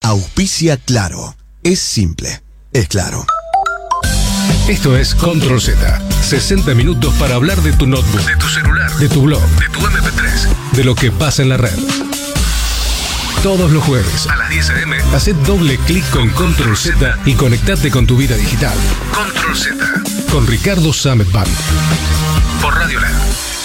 Auspicia Claro. Es simple. Es claro. Esto es Control Z. 60 minutos para hablar de tu notebook, de tu celular, de tu blog, de tu MP3, de lo que pasa en la red. Todos los jueves a las 10 a.m. haced doble clic con Control Z y conectate con tu vida digital. Control Z con Ricardo Samet Band por Radio Land.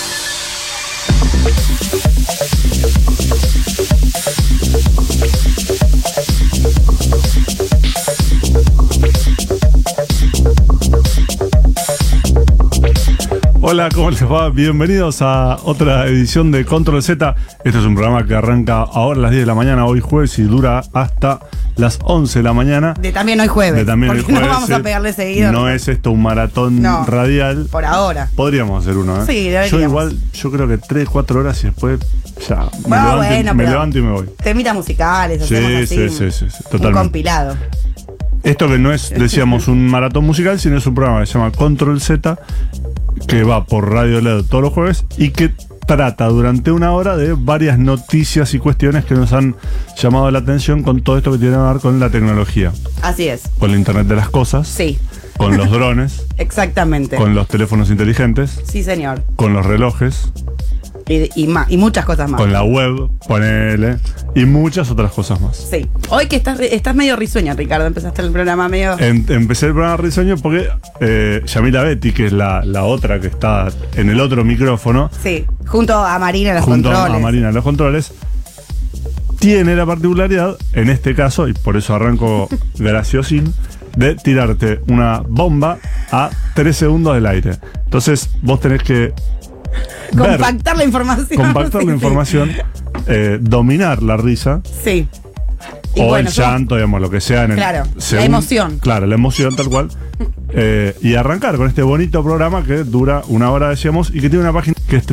Hola, ¿cómo les va? Bienvenidos a otra edición de Control Z. Este es un programa que arranca ahora a las 10 de la mañana, hoy jueves, y dura hasta las 11 de la mañana. De también hoy jueves. De también porque hoy jueves. No vamos a pegarle seguido. No es esto un maratón radial. Por ahora. Podríamos hacer uno, ¿eh? Sí, deberíamos. Yo creo que 3-4 horas y después ya me levanto y me voy. Temitas musicales, hacemos así. Sí, totalmente. Un compilado. Esto que no es, decíamos, un maratón musical, sino es un programa que se llama Control Z, que va por Radio LED todos los jueves y que trata durante una hora de varias noticias y cuestiones que nos han llamado la atención con todo esto que tiene que ver con la tecnología. Así es. Con la Internet de las cosas. Sí. Con los drones. Exactamente. Con los teléfonos inteligentes. Sí, señor. Con los relojes. Y muchas cosas más. Con la web, ponele. Y muchas otras cosas más. Sí. Hoy que estás medio risueña, Ricardo. Empezaste el programa medio... Empecé el programa risueño porque Yamila Betty, que es la otra que está en el otro micrófono. Sí, junto a Marina en los controles. Junto a Marina en los controles. Tiene la particularidad, en este caso, y por eso arranco graciosín, de tirarte una bomba a 3 segundos del aire. Entonces vos tenés que... Compactar la información. Dominar la risa. Sí. O el llanto, digamos, lo que sea. La emoción. Claro, la emoción tal cual. Y arrancar con este bonito programa que dura una hora, decíamos, y que tiene una página que es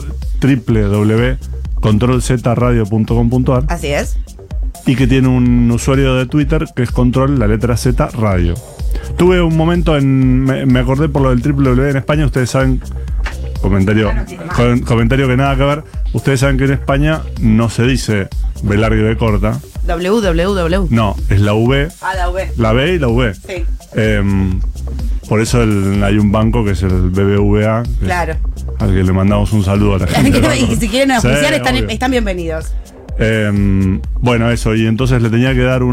www.controlzradio.com.ar. Así es. Y que tiene un usuario de Twitter que es Control, la letra Z, Radio. Tuve un momento me acordé por lo del www en España, ustedes saben... Comentario que nada que ver. Ustedes saben que en España no se dice B larga y B corta. www. No, es la V. La V. La B y la V. Sí. Por eso hay un banco que es el BBVA. Claro. Al que le mandamos un saludo a la gente. Y si quieren auspiciar, están bienvenidos. Bueno, eso. Y entonces le tenía que dar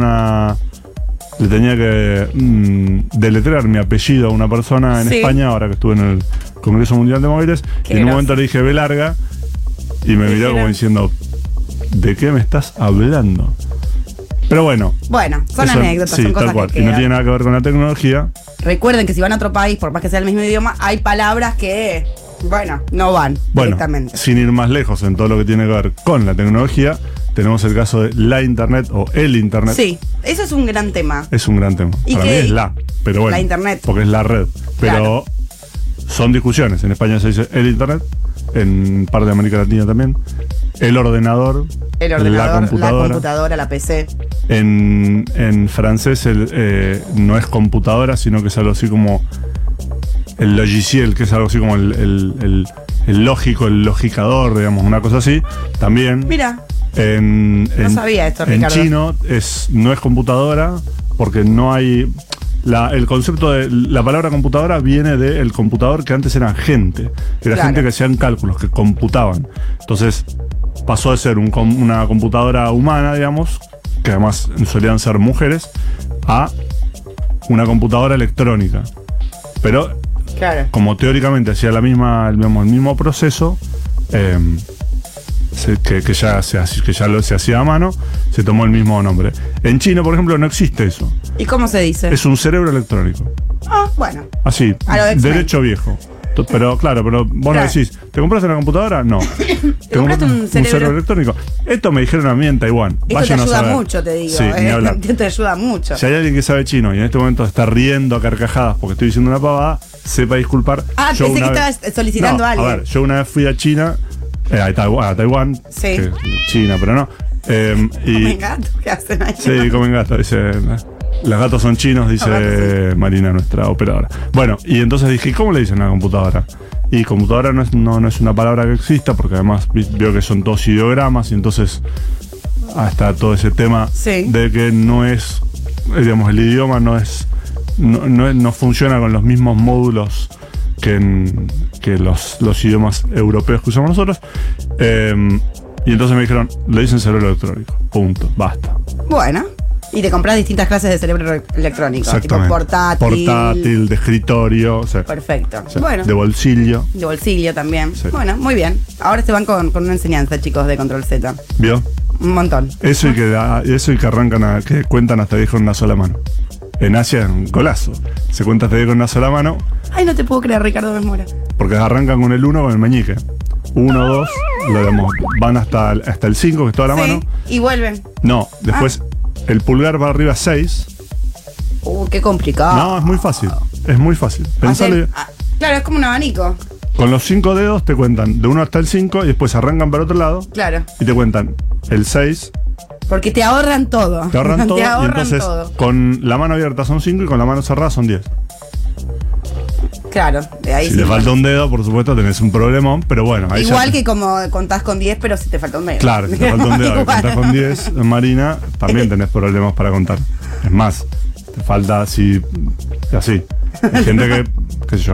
deletrear mi apellido a una persona en España, ahora que estuve en el Congreso Mundial de Móviles, y en un momento le dije B larga y me miró como diciendo, ¿de qué me estás hablando? Pero bueno. Bueno, son anécdotas, son cosas tal cual. Que y no tiene nada que ver con la tecnología. Recuerden que si van a otro país, por más que sea el mismo idioma, hay palabras que, no van directamente. Sin ir más lejos en todo lo que tiene que ver con la tecnología, tenemos el caso de la Internet o el Internet. Sí, eso es un gran tema. Es un gran tema. Para mí es pero bueno. La Internet. Porque es la red. Pero son discusiones. En España se dice el Internet, en parte de América Latina también. El ordenador, la computadora, la PC. En francés no es computadora, sino que es algo así como el logiciel, que es algo así como el lógico, el logicador, digamos, una cosa así. También. Mira. No sabía esto, Ricardo. En chino no es computadora, porque no hay... el concepto de la palabra computadora viene del computador, que antes eran gente. Era gente que hacían cálculos, que computaban. Entonces pasó de ser una computadora humana, digamos, que además solían ser mujeres, a una computadora electrónica. Pero como teóricamente hacía el mismo proceso, que ya se hacía a mano, se tomó el mismo nombre. En China, por ejemplo, no existe eso. ¿Y cómo se dice? Es un cerebro electrónico. Bueno. Así, derecho viejo. Pero vos no decís, ¿te compraste una computadora? No. ¿Te compraste un cerebro electrónico? Esto me dijeron a mí en Taiwán. Esto te ayuda mucho, te digo. Sí, ni hablar. Te ayuda mucho. Si hay alguien que sabe chino y en este momento está riendo a carcajadas porque estoy diciendo una pavada, sepa disculpar. Pensé que estabas solicitando a alguien. A ver, yo una vez fui a China, a Taiwán, sí. China, pero no. Comen gato, ¿qué hacen ahí? Sí, comen gato, dice. Los gatos son chinos, dice Marina, nuestra operadora. Bueno, y entonces dije, ¿cómo le dicen a la computadora? Y computadora no es una palabra que exista, porque además veo que son todos ideogramas, y entonces hasta todo ese tema de que no es, digamos, el idioma no funciona con los mismos módulos que los idiomas europeos que usamos nosotros. Y entonces me dijeron, le dicen cerebro electrónico. Punto. Basta. Bueno. Y te compras distintas clases de cerebro electrónico. Tipo portátil, de escritorio. Perfecto. O sea, bueno. De bolsillo. De bolsillo también. Sí. Bueno, muy bien. Ahora se van con una enseñanza, chicos, de Control Z. ¿Vio? Un montón. Eso y que arrancan que cuentan hasta 10 con una sola mano. En Asia es un golazo. Se cuenta hasta 10 con una sola mano. Ay, no te puedo creer, Ricardo Mesmora. Porque arrancan con el 1 con el meñique. 1, 2, van hasta el 5, que es toda la mano. Y vuelven. No, después el pulgar va arriba 6. Qué complicado. No, es muy fácil. Es muy fácil. Pensale, claro, es como un abanico. Con los 5 dedos te cuentan de 1 hasta el 5 y después arrancan para otro lado. Claro. Y te cuentan el 6. Porque te ahorran todo. Te ahorran todo. Te ahorran y entonces todo. Con la mano abierta son 5 y con la mano cerrada son 10. Claro, de ahí si le falta un dedo, por supuesto, tenés un problemón, pero bueno. Ahí igual que como contás con 10, pero si te falta un dedo. Claro, si te falta un dedo y contás con 10, Marina, también tenés problemas para contar. Es más, te falta así. Hay gente que, qué sé yo,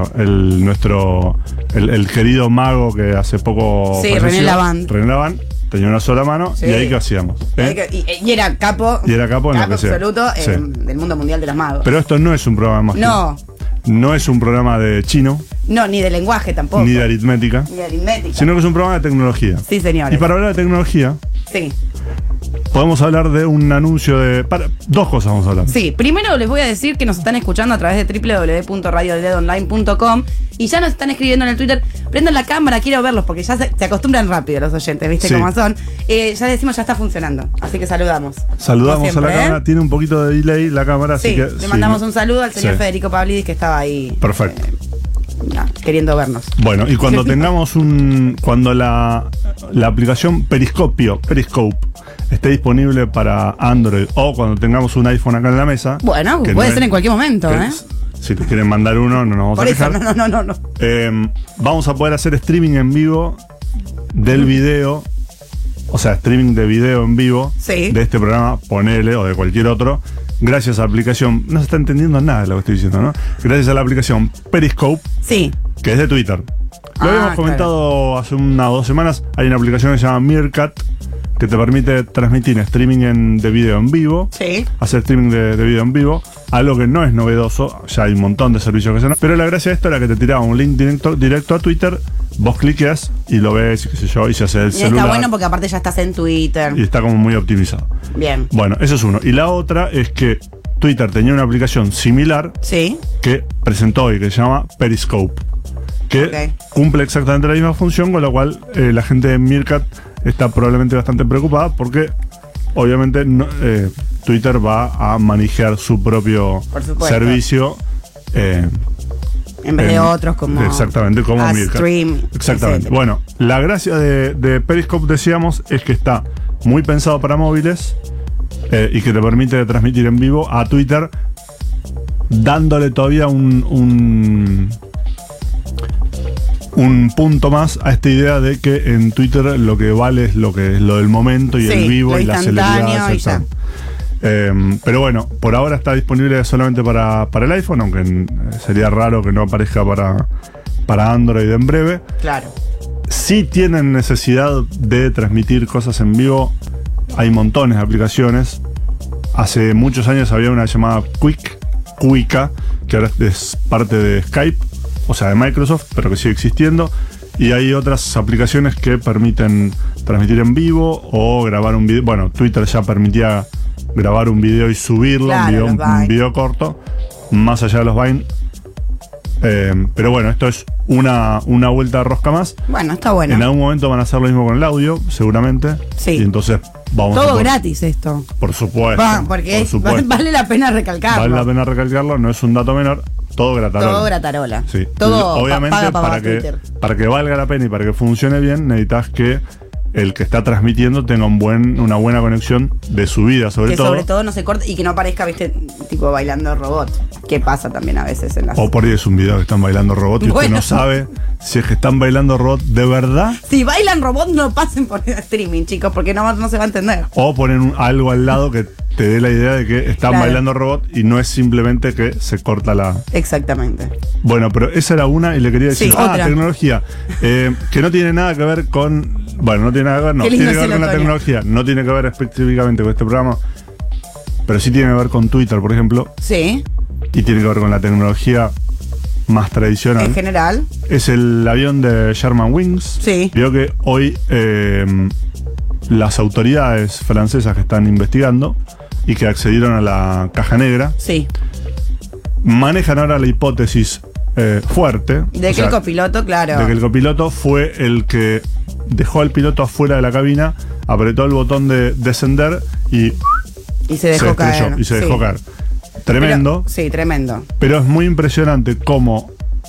el querido mago que hace poco. Sí, René Lavand. Tenía una sola mano y ahí qué hacíamos. Y era capo. Y era capo en lo que sea. Absoluto del mundo mundial de los magos. Pero esto no es un programa mágico. No. No es un programa de chino. No, ni de lenguaje tampoco. Ni de aritmética. Sino que es un programa de tecnología. Sí, señor. Y para hablar de tecnología. Sí. Podemos hablar de un anuncio dos cosas vamos a hablar. Sí, primero les voy a decir que nos están escuchando a través de www.radioledonline.com y ya nos están escribiendo en el Twitter. Prendan la cámara, quiero verlos, porque ya se acostumbran rápido los oyentes, ¿viste cómo son? Ya decimos, ya está funcionando, así que saludamos. Saludamos siempre, a la cámara, tiene un poquito de delay la cámara, así que... Le mandamos un saludo al señor Federico Pavlidis, que estaba ahí. Perfecto. Queriendo vernos. Bueno, y cuando tengamos cuando la aplicación Periscope esté disponible para Android o cuando tengamos un iPhone acá en la mesa. Bueno, puede ser en cualquier momento, Si te quieren mandar uno, no nos vamos a quejar. No. Vamos a poder hacer streaming en vivo del video. O sea, streaming de video en vivo de este programa, ponele, o de cualquier otro, gracias a la aplicación. No se está entendiendo nada de lo que estoy diciendo, ¿no? Gracias a la aplicación Periscope, que es de Twitter. Lo habíamos comentado hace 1 o 2 semanas. Hay una aplicación que se llama Meerkat, que te permite transmitir streaming de video en vivo. Hacer streaming de video en vivo. Algo que no es novedoso. Ya hay un montón de servicios que se hacen. Pero la gracia de esto era que te tiraba un link directo a Twitter. Vos cliqueas y lo ves, qué sé yo, y se hace el celular. Está bueno porque aparte ya estás en Twitter. Y está como muy optimizado. Bien. Bueno, eso es uno. Y la otra es que Twitter tenía una aplicación similar que presentó hoy, que se llama Periscope. Que cumple exactamente la misma función, con lo cual la gente de Meerkat está probablemente bastante preocupada porque obviamente Twitter va a manejar su propio servicio en vez de otros como exactamente como Meerkat. Stream, exactamente. Bueno, la gracia de Periscope, decíamos, es que está muy pensado para móviles y que te permite transmitir en vivo a Twitter, dándole todavía un punto más a esta idea de que en Twitter lo que vale es lo del momento y el vivo y la celeridad. Pero bueno, por ahora está disponible solamente para el iPhone, aunque sería raro que no aparezca para Android en breve. Claro. Si tienen necesidad de transmitir cosas en vivo, hay montones de aplicaciones. Hace muchos años había una llamada Quika, que ahora es parte de Skype, o sea, de Microsoft, pero que sigue existiendo. Y hay otras aplicaciones que permiten transmitir en vivo o grabar un video. Bueno, Twitter ya permitía grabar un video y subirlo, un video corto, más allá de los Vine. Pero bueno, esto es una vuelta de rosca más. Bueno, está bueno. En algún momento van a hacer lo mismo con el audio, seguramente. Sí. Y entonces vamos todo gratis esto. Por supuesto. Porque vale la pena recalcarlo. Vale la pena recalcarlo, no es un dato menor. Todo gratarola. Todo gratarola. Sí. Todo obviamente para que valga la pena y para que funcione bien, necesitas que el que está transmitiendo tenga una buena conexión de subida, que sobre todo no se corte y que no parezca, viste, tipo bailando robot. Que pasa también a veces en las... O por ahí es un video que están bailando robot y usted no sabe si es que están bailando robot de verdad. Si bailan robot, no pasen por el streaming, chicos, porque no se va a entender. O ponen algo al lado que te dé la idea de que están bailando robot y no es simplemente que se corta la... Exactamente. Bueno, pero esa era una y le quería decir, otra. Tecnología, que no tiene nada que ver con... Bueno, no tiene nada que ver, no. Tiene que ver con la tecnología, no tiene que ver específicamente con este programa, pero sí tiene que ver con Twitter, por ejemplo. Sí. Y tiene que ver con la tecnología más tradicional. En general. Es el avión de Germanwings. Sí. Vio que hoy las autoridades francesas que están investigando y que accedieron a la caja negra. Sí. Manejan ahora la hipótesis fuerte. De que el copiloto, claro. De que el copiloto fue el que dejó al piloto afuera de la cabina, apretó el botón de descender y se dejó caer. Y se dejó caer. Tremendo. Sí, tremendo. Pero es muy impresionante cómo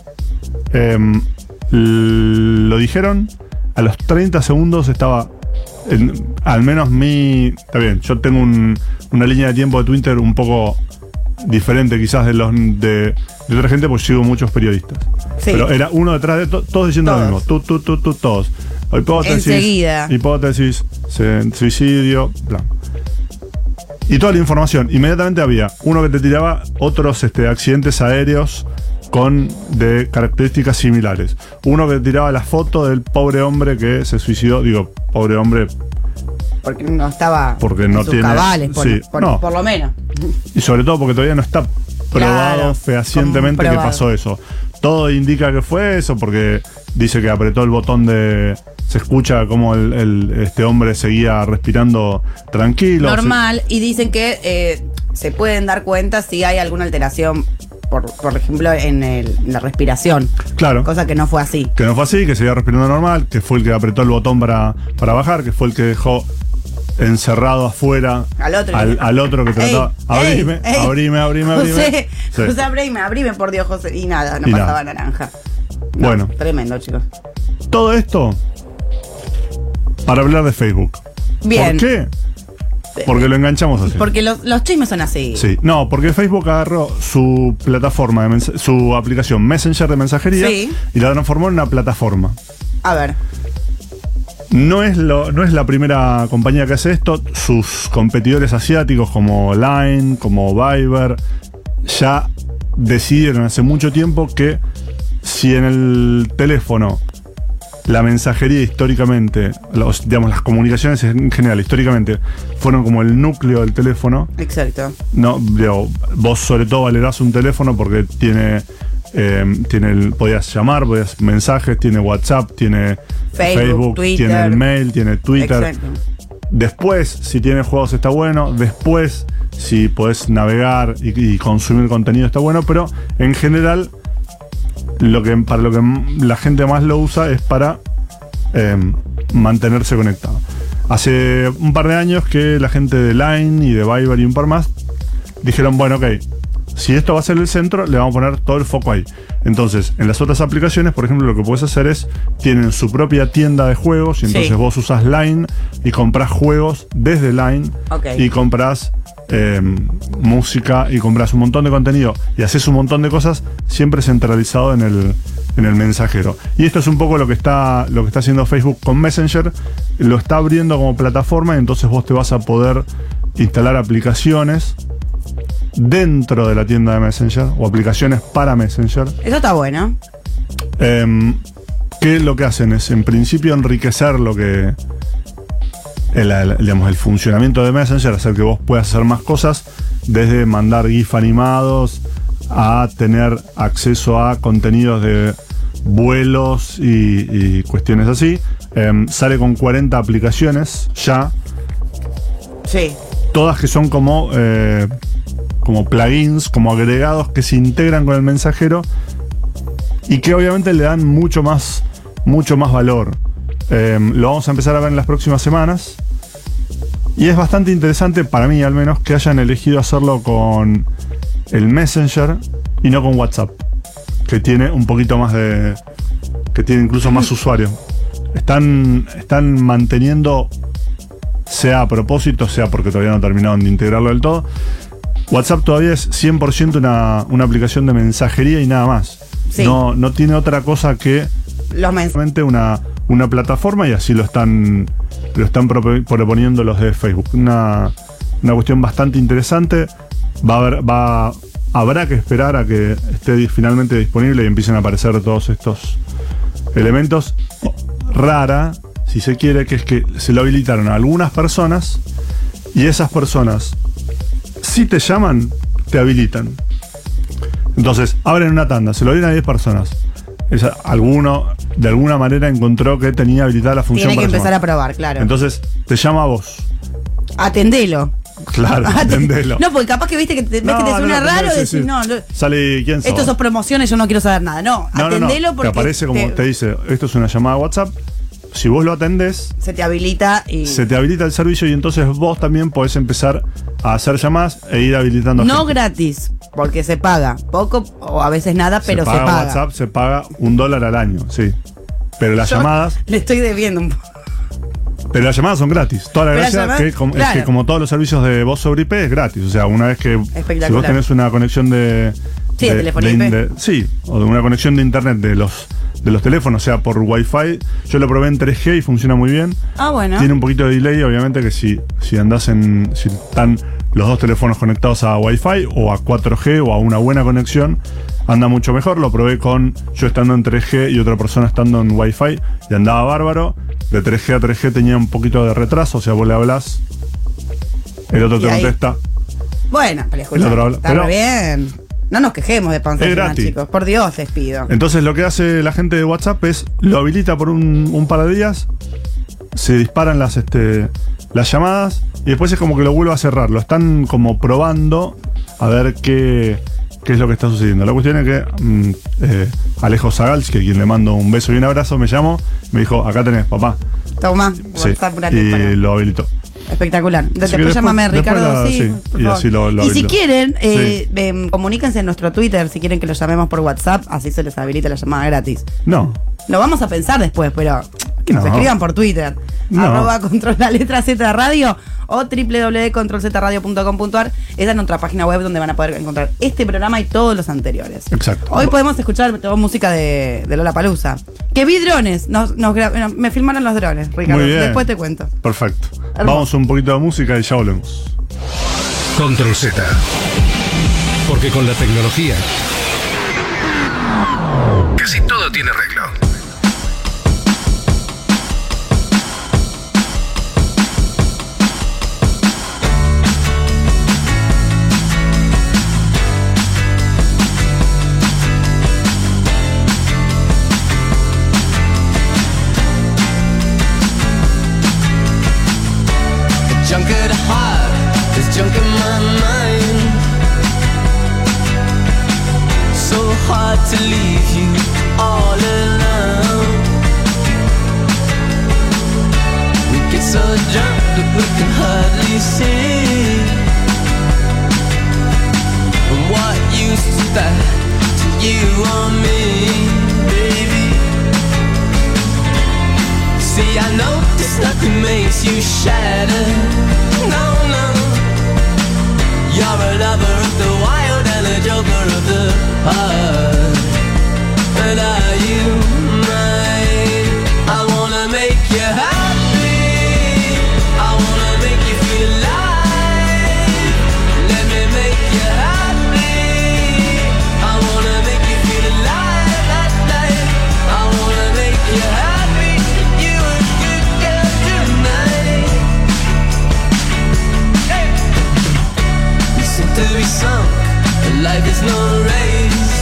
lo dijeron, a los 30 segundos estaba, al menos está bien, yo tengo una línea de tiempo de Twitter un poco diferente quizás de otra gente, porque sigo muchos periodistas. Sí. Pero era uno detrás de todos diciendo lo mismo. Todos. Hipótesis, suicidio, bla. Y toda la información. Inmediatamente había uno que te tiraba otros accidentes aéreos de características similares. Uno que te tiraba la foto del pobre hombre que se suicidó. Digo, pobre hombre. Porque no estaba porque no en sus tiene cabales, por lo menos. Y sobre todo porque todavía no está probado fehacientemente que pasó eso. Todo indica que fue eso porque dice que apretó el botón se escucha como este hombre seguía respirando tranquilo. Normal, y dicen que se pueden dar cuenta si hay alguna alteración, por ejemplo, en la respiración. Claro. Cosa que no fue así. Que no fue así, que seguía respirando normal, que fue el que apretó el botón para bajar, que fue el que dejó encerrado afuera al otro que trataba. Abrime. José, abrime, por Dios, José. Y nada, no pasaba naranja. No, bueno. Tremendo, chicos. Todo esto para hablar de Facebook. Bien. ¿Por qué? Porque lo enganchamos así. Porque los chismes son así. Sí. No, porque Facebook agarró su plataforma, su aplicación Messenger de mensajería y la transformó en una plataforma. A ver. No es la primera compañía que hace esto. Sus competidores asiáticos como Line, como Viber, ya decidieron hace mucho tiempo que si en el teléfono la mensajería históricamente, las comunicaciones en general históricamente fueron como el núcleo del teléfono. Exacto. No, vos sobre todo valerás un teléfono porque podías llamar, podías mensajes, tiene WhatsApp, tiene Facebook, Twitter, tiene el mail, tiene Twitter. Exacto. Después, si tiene juegos está bueno. Después, si podés navegar y consumir contenido está bueno. Pero en general, para lo que la gente más lo usa es para mantenerse conectado. Hace un par de años que la gente de Line y de Viber y un par más dijeron, bueno, ok, si esto va a ser el centro, le vamos a poner todo el foco ahí. Entonces, en las otras aplicaciones, por ejemplo, lo que puedes hacer es, tienen su propia tienda de juegos, y entonces vos usás Line y comprás juegos desde Line, y comprás música y compras un montón de contenido y haces un montón de cosas siempre centralizado en el mensajero. Y esto es un poco lo que está haciendo Facebook con Messenger. Lo está abriendo como plataforma y entonces vos te vas a poder instalar aplicaciones dentro de la tienda de Messenger o aplicaciones para Messenger. Eso está bueno. Que lo que hacen es en principio enriquecer lo que el funcionamiento de Messenger, hacer que vos puedas hacer más cosas, desde mandar GIF animados a tener acceso a contenidos de vuelos y cuestiones así. Sale con 40 aplicaciones ya. Sí. Todas que son como plugins, como agregados que se integran con el mensajero y que obviamente le dan mucho más valor. Lo vamos a empezar a ver en las próximas semanas. Y es bastante interesante, para mí al menos, que hayan elegido hacerlo con el Messenger y no con WhatsApp, que tiene un poquito más que tiene incluso más usuarios. están manteniendo, sea a propósito, sea porque todavía no terminaron de integrarlo del todo. WhatsApp todavía es 100% una aplicación de mensajería y nada más. Sí. No tiene otra cosa que Los mensajes. una plataforma, y así lo están proponiendo los de Facebook. Una cuestión bastante interesante. Habrá que esperar a que esté finalmente disponible y empiecen a aparecer todos estos elementos. Rara, si se quiere, que es que se lo habilitaron a algunas personas y esas personas, si te llaman, te habilitan. Entonces, abren una tanda, se lo dieron a 10 personas. Alguno, de alguna manera, encontró que tenía habilitada la función. Tiene que para empezar llamar. a probar, claro. Entonces, te llama a vos. Atendelo. Claro, atendelo. No, porque capaz que viste que ves que te suena raro y decís, sí. no, Sale, ¿quién sos? estos son promociones, yo no quiero saber nada. No, atendelo porque. Te aparece como te dice, esto es una llamada WhatsApp. Si vos lo atendés, se te habilita y. se te habilita el servicio y entonces vos también podés empezar a hacer llamadas e ir habilitando. No gente. gratis, porque se paga. Poco o a veces nada, pero se paga. WhatsApp se paga $1 al año, sí. Pero las llamadas. Le estoy debiendo un poco. Pero las llamadas son gratis. Toda la gracia es que como todos los servicios de voz sobre IP es gratis. O sea, una vez que si vos tenés una conexión de telefonía IP. Sí, o de una conexión de internet de los teléfonos, o sea, por Wi-Fi. Yo lo probé en 3G y funciona muy bien. Ah, bueno. Tiene un poquito de delay, obviamente, que si están los dos teléfonos conectados a Wi-Fi o a 4G o a una buena conexión, anda mucho mejor. Lo probé yo estando en 3G y otra persona estando en Wi-Fi y andaba bárbaro. De 3G a 3G tenía un poquito de retraso, o sea, vos le hablás, el otro te contesta. Bueno, pero el otro habla. está re bien. No nos quejemos de panza, chicos. Por Dios, les pido. Entonces lo que hace la gente de WhatsApp es lo habilita por un par de días, se disparan las llamadas y después es como que lo vuelve a cerrar. Lo están como probando a ver qué es lo que está sucediendo. La cuestión es que Alejo Zagals, que quien le mando un beso y un abrazo, me llamó, me dijo, acá tenés, papá. Toma, sí, y lo habilitó. Espectacular. Después llámame, Ricardo. Sí, y así lo y si quieren, sí. Comuníquense en nuestro Twitter si quieren que los llamemos por WhatsApp, así se les habilita la llamada gratis. No. Lo vamos a pensar después, pero que nos escriban por Twitter. @control la letra Z radio o www.controlzradio.com.ar. Esa es nuestra página web donde van a poder encontrar este programa y todos los anteriores. Exacto. Hoy podemos escuchar toda música de Lollapalooza. Que vi drones, me filmaron los drones, Ricardo. Muy bien. Después te cuento. Perfecto. Hermoso. Vamos un poquito de música y ya volvemos. Control Z. Porque con la tecnología casi todo tiene arreglo. Junk at heart, there's junk in my mind. So hard to leave you all alone. We get so drunk that we can hardly see. And what use is that to you or me, baby? See, I notice nothing makes you shatter. No, no. You're a lover of the wild and a joker of the heart. But are you mine? I wanna make you happy. I wanna make you feel alive. Let me make you happy. I wanna make you feel alive at night. I wanna make you happy. To be sunk, but life is no race.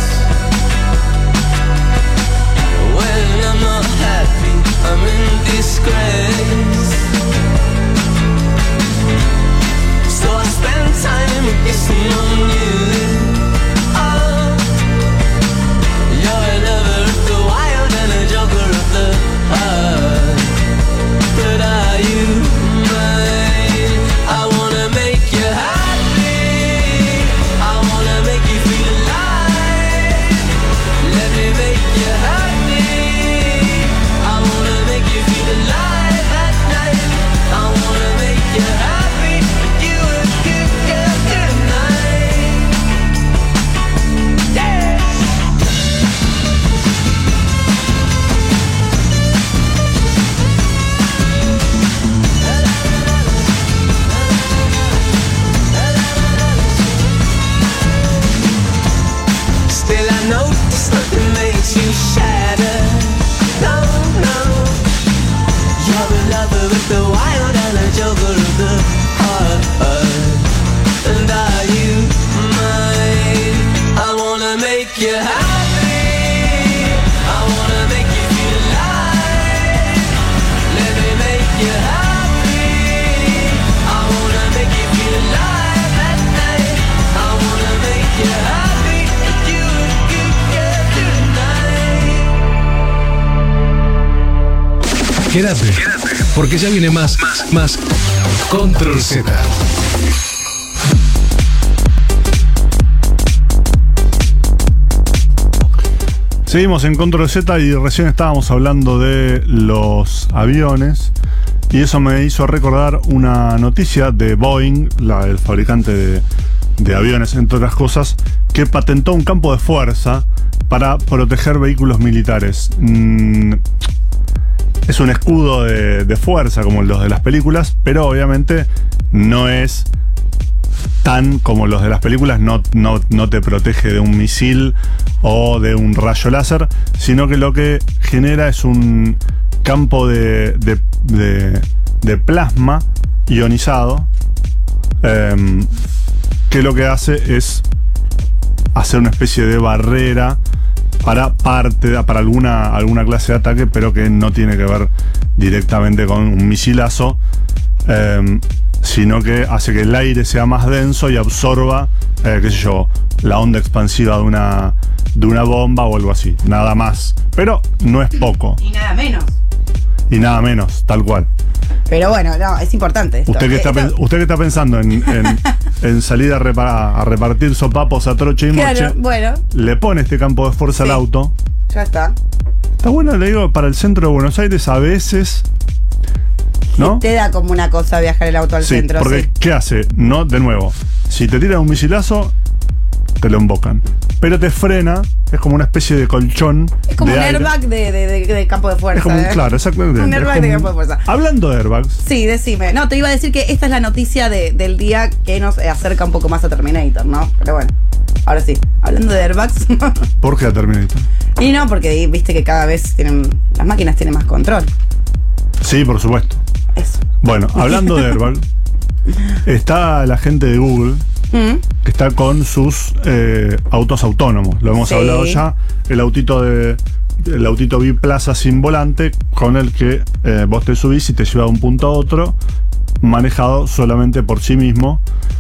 When I'm not happy, I'm in disgrace. So I spend time kissing on you. Oh, you're a lover of the wild and a joker of the heart. But are you mine? I wanna make you happy. Let me make you happy. I wanna make you you happy. I wanna make you feel alive. Let me make you happy. I wanna make you feel alive at night. I wanna make you happy. You a good girl tonight. Quédate, porque ya viene más Control Z. Seguimos en Control Z y recién estábamos hablando de los aviones y eso me hizo recordar una noticia de Boeing, el fabricante de aviones, entre otras cosas, que patentó un campo de fuerza para proteger vehículos militares. Es un escudo de fuerza como los de las películas, pero obviamente no es tan como los de las películas, no te protege de un misil o de un rayo láser, sino que lo que genera es un campo de plasma ionizado, que lo que hace es hacer una especie de barrera para alguna clase de ataque, pero que no tiene que ver directamente con un misilazo, sino que hace que el aire sea más denso y absorba, la onda expansiva de una bomba o algo así. Nada más. Pero no es poco. Y nada menos. Y nada menos, tal cual. Pero bueno, no, es importante esto. Usted que está pensando en salir a repartir sopapos a troche y moche, claro, bueno, le pone este campo de fuerza al auto. ya está. Está bueno, le digo, para el centro de Buenos Aires a veces, ¿no? Te da como una cosa viajar el auto al Sí, centro. porque Sí. ¿qué hace? No, de nuevo, si te tiran un misilazo, te lo embocan. Pero te frena, es como una especie de colchón. Es como de un aire. airbag de campo de fuerza. Es como, claro, exactamente. Un airbag Es de como- campo de fuerza. Hablando de airbags, Sí, decime. No, te iba a decir que esta es la noticia del día que nos acerca un poco más a Terminator, ¿no? Pero bueno, ahora sí. Hablando de airbags. ¿por qué a Terminator? Y no, porque viste que cada vez las máquinas tienen más control. Sí, por supuesto. Eso. Bueno, hablando de airbag, está la gente de Google que está con sus autos autónomos. Lo hemos Sí. hablado ya. El autito biplaza sin volante con el que vos te subís y te lleva de un punto a otro, manejado solamente por sí mismo.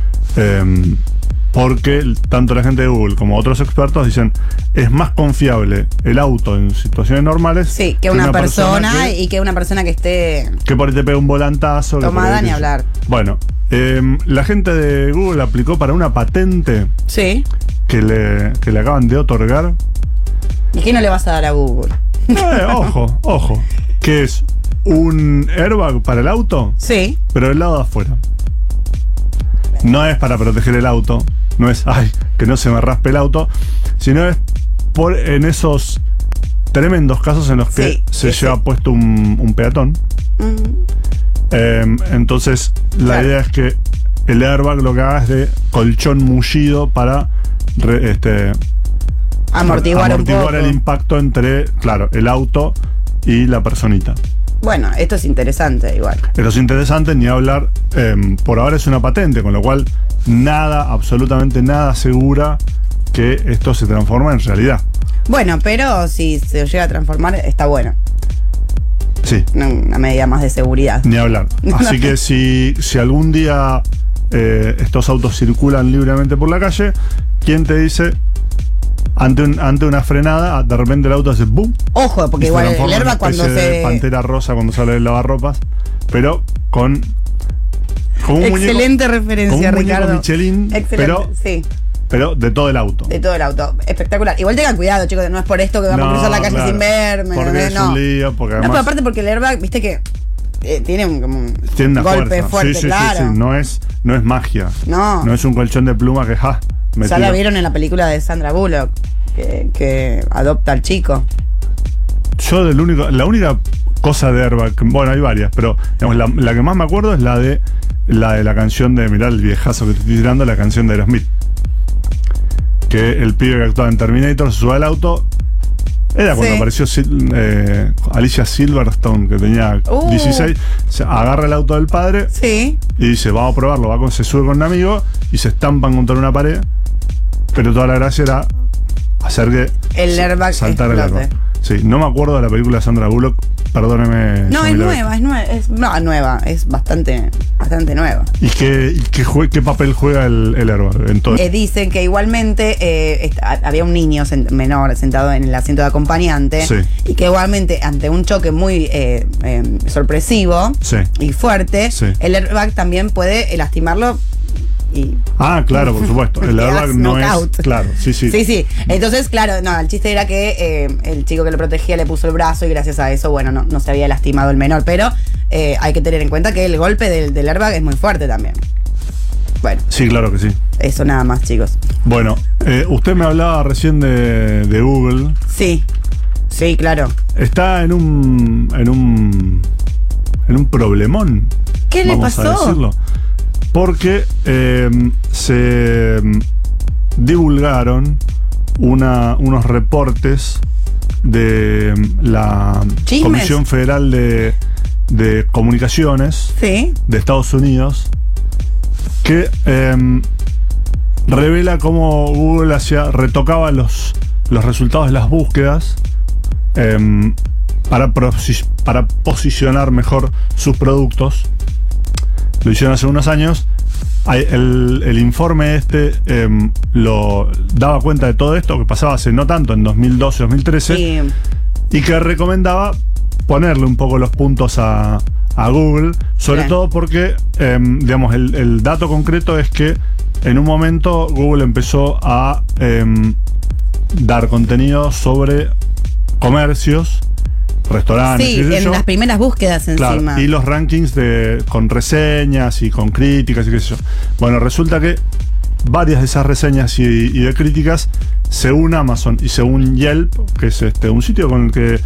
Porque tanto la gente de Google como otros expertos dicen es más confiable el auto en situaciones normales Sí, que una persona y que una persona que esté que por ahí te pega un volantazo. que por tomada ahí ni te- hablar. Bueno, la gente de Google aplicó para una patente Sí. que le acaban de otorgar. ¿Y qué no le vas a dar a Google? Ojo. Que es un airbag para el auto, Sí. pero del lado de afuera. No es para proteger el auto, no es, que no se me raspe el auto, sino es en esos tremendos casos en los que Sí, se sí, lleva puesto un peatón. Entonces, la Claro. idea es que el airbag lo que haga es de colchón mullido para Amortiguar un poco. el impacto entre, claro, el auto y la personita. Bueno, esto es interesante igual. Pero es interesante, ni hablar, por ahora es una patente, con lo cual absolutamente nada asegura que esto se transforma en realidad. Bueno, pero si se llega a transformar, está bueno. Sí, Una medida más de seguridad. ni hablar. Así que si algún día estos autos circulan libremente por la calle, ¿quién te dice? Ante una frenada, de repente el auto hace ¡bum! Ojo, porque Y se igual el transforma en una airbag cuando especie de se... pantera rosa cuando sale del lavarropas, pero con un Excelente referencia, como un muñeco Ricardo. Michelin, Excelente, sí. pero de todo el auto. De todo el auto. Espectacular. Igual tengan cuidado, chicos, no es por esto que vamos a cruzar la calle claro, sin verme. porque es no. un lío, porque No, además pero aparte porque el airbag, viste que tiene como un tiene una golpe fuerza. fuerte, Sí, claro. no es magia. No. No es un colchón de pluma que me Ya la tiro. vieron en la película de Sandra Bullock, que adopta al chico. Yo la única cosa de airbag, bueno, hay varias, pero digamos, la que más me acuerdo es la de la canción de, mirá el viejazo que te estoy tirando, la canción de Aerosmith. Que el pibe que actuaba en Terminator se sube al auto. Era cuando Sí. apareció Alicia Silverstone, que tenía 16, se agarra el auto del padre Sí. y dice, vamos a probarlo, se sube con un amigo y se estampan contra una pared, pero toda la gracia era hacer que el airbag saltar el explote. airbag. Sí, no me acuerdo de la película de Sandra Bullock, perdóneme. No, es Yamila. nueva, es bastante nueva. ¿Y qué papel juega el airbag en todo? Dicen que igualmente había un niño menor sentado en el asiento de acompañante, Sí. y que igualmente ante un choque muy sorpresivo Sí. y fuerte, Sí. el airbag también puede lastimarlo. Y Claro, por supuesto. El Quedas airbag no knockout. es. Claro, sí. Sí. Entonces, claro, no, el chiste era que el chico que lo protegía le puso el brazo y gracias a eso, bueno, no se había lastimado el menor. Pero hay que tener en cuenta que el golpe del airbag es muy fuerte también. Bueno, Sí, claro que sí. eso nada más, chicos. Bueno, usted me hablaba recién de Google. Sí, claro. Está en un problemón. ¿Qué le vamos a pasó? decirlo. Porque se divulgaron unos reportes de la Chismes. Comisión Federal de Comunicaciones Sí. de Estados Unidos, que revela cómo Google retocaba los resultados de las búsquedas para posicionar mejor sus productos. Lo hicieron hace unos años. El informe lo daba cuenta de todo esto que pasaba hace no tanto, en 2012-2013, Sí. y que recomendaba ponerle un poco los puntos a Google, sobre Bien. todo porque, digamos, el dato concreto es que en un momento Google empezó a dar contenido sobre comercios, restaurantes, Sí, qué sé en yo. las primeras búsquedas Claro, encima. y los rankings con reseñas y con críticas y qué sé yo. Bueno, resulta que varias de esas reseñas y de críticas, según Amazon y según Yelp, que es un sitio con el que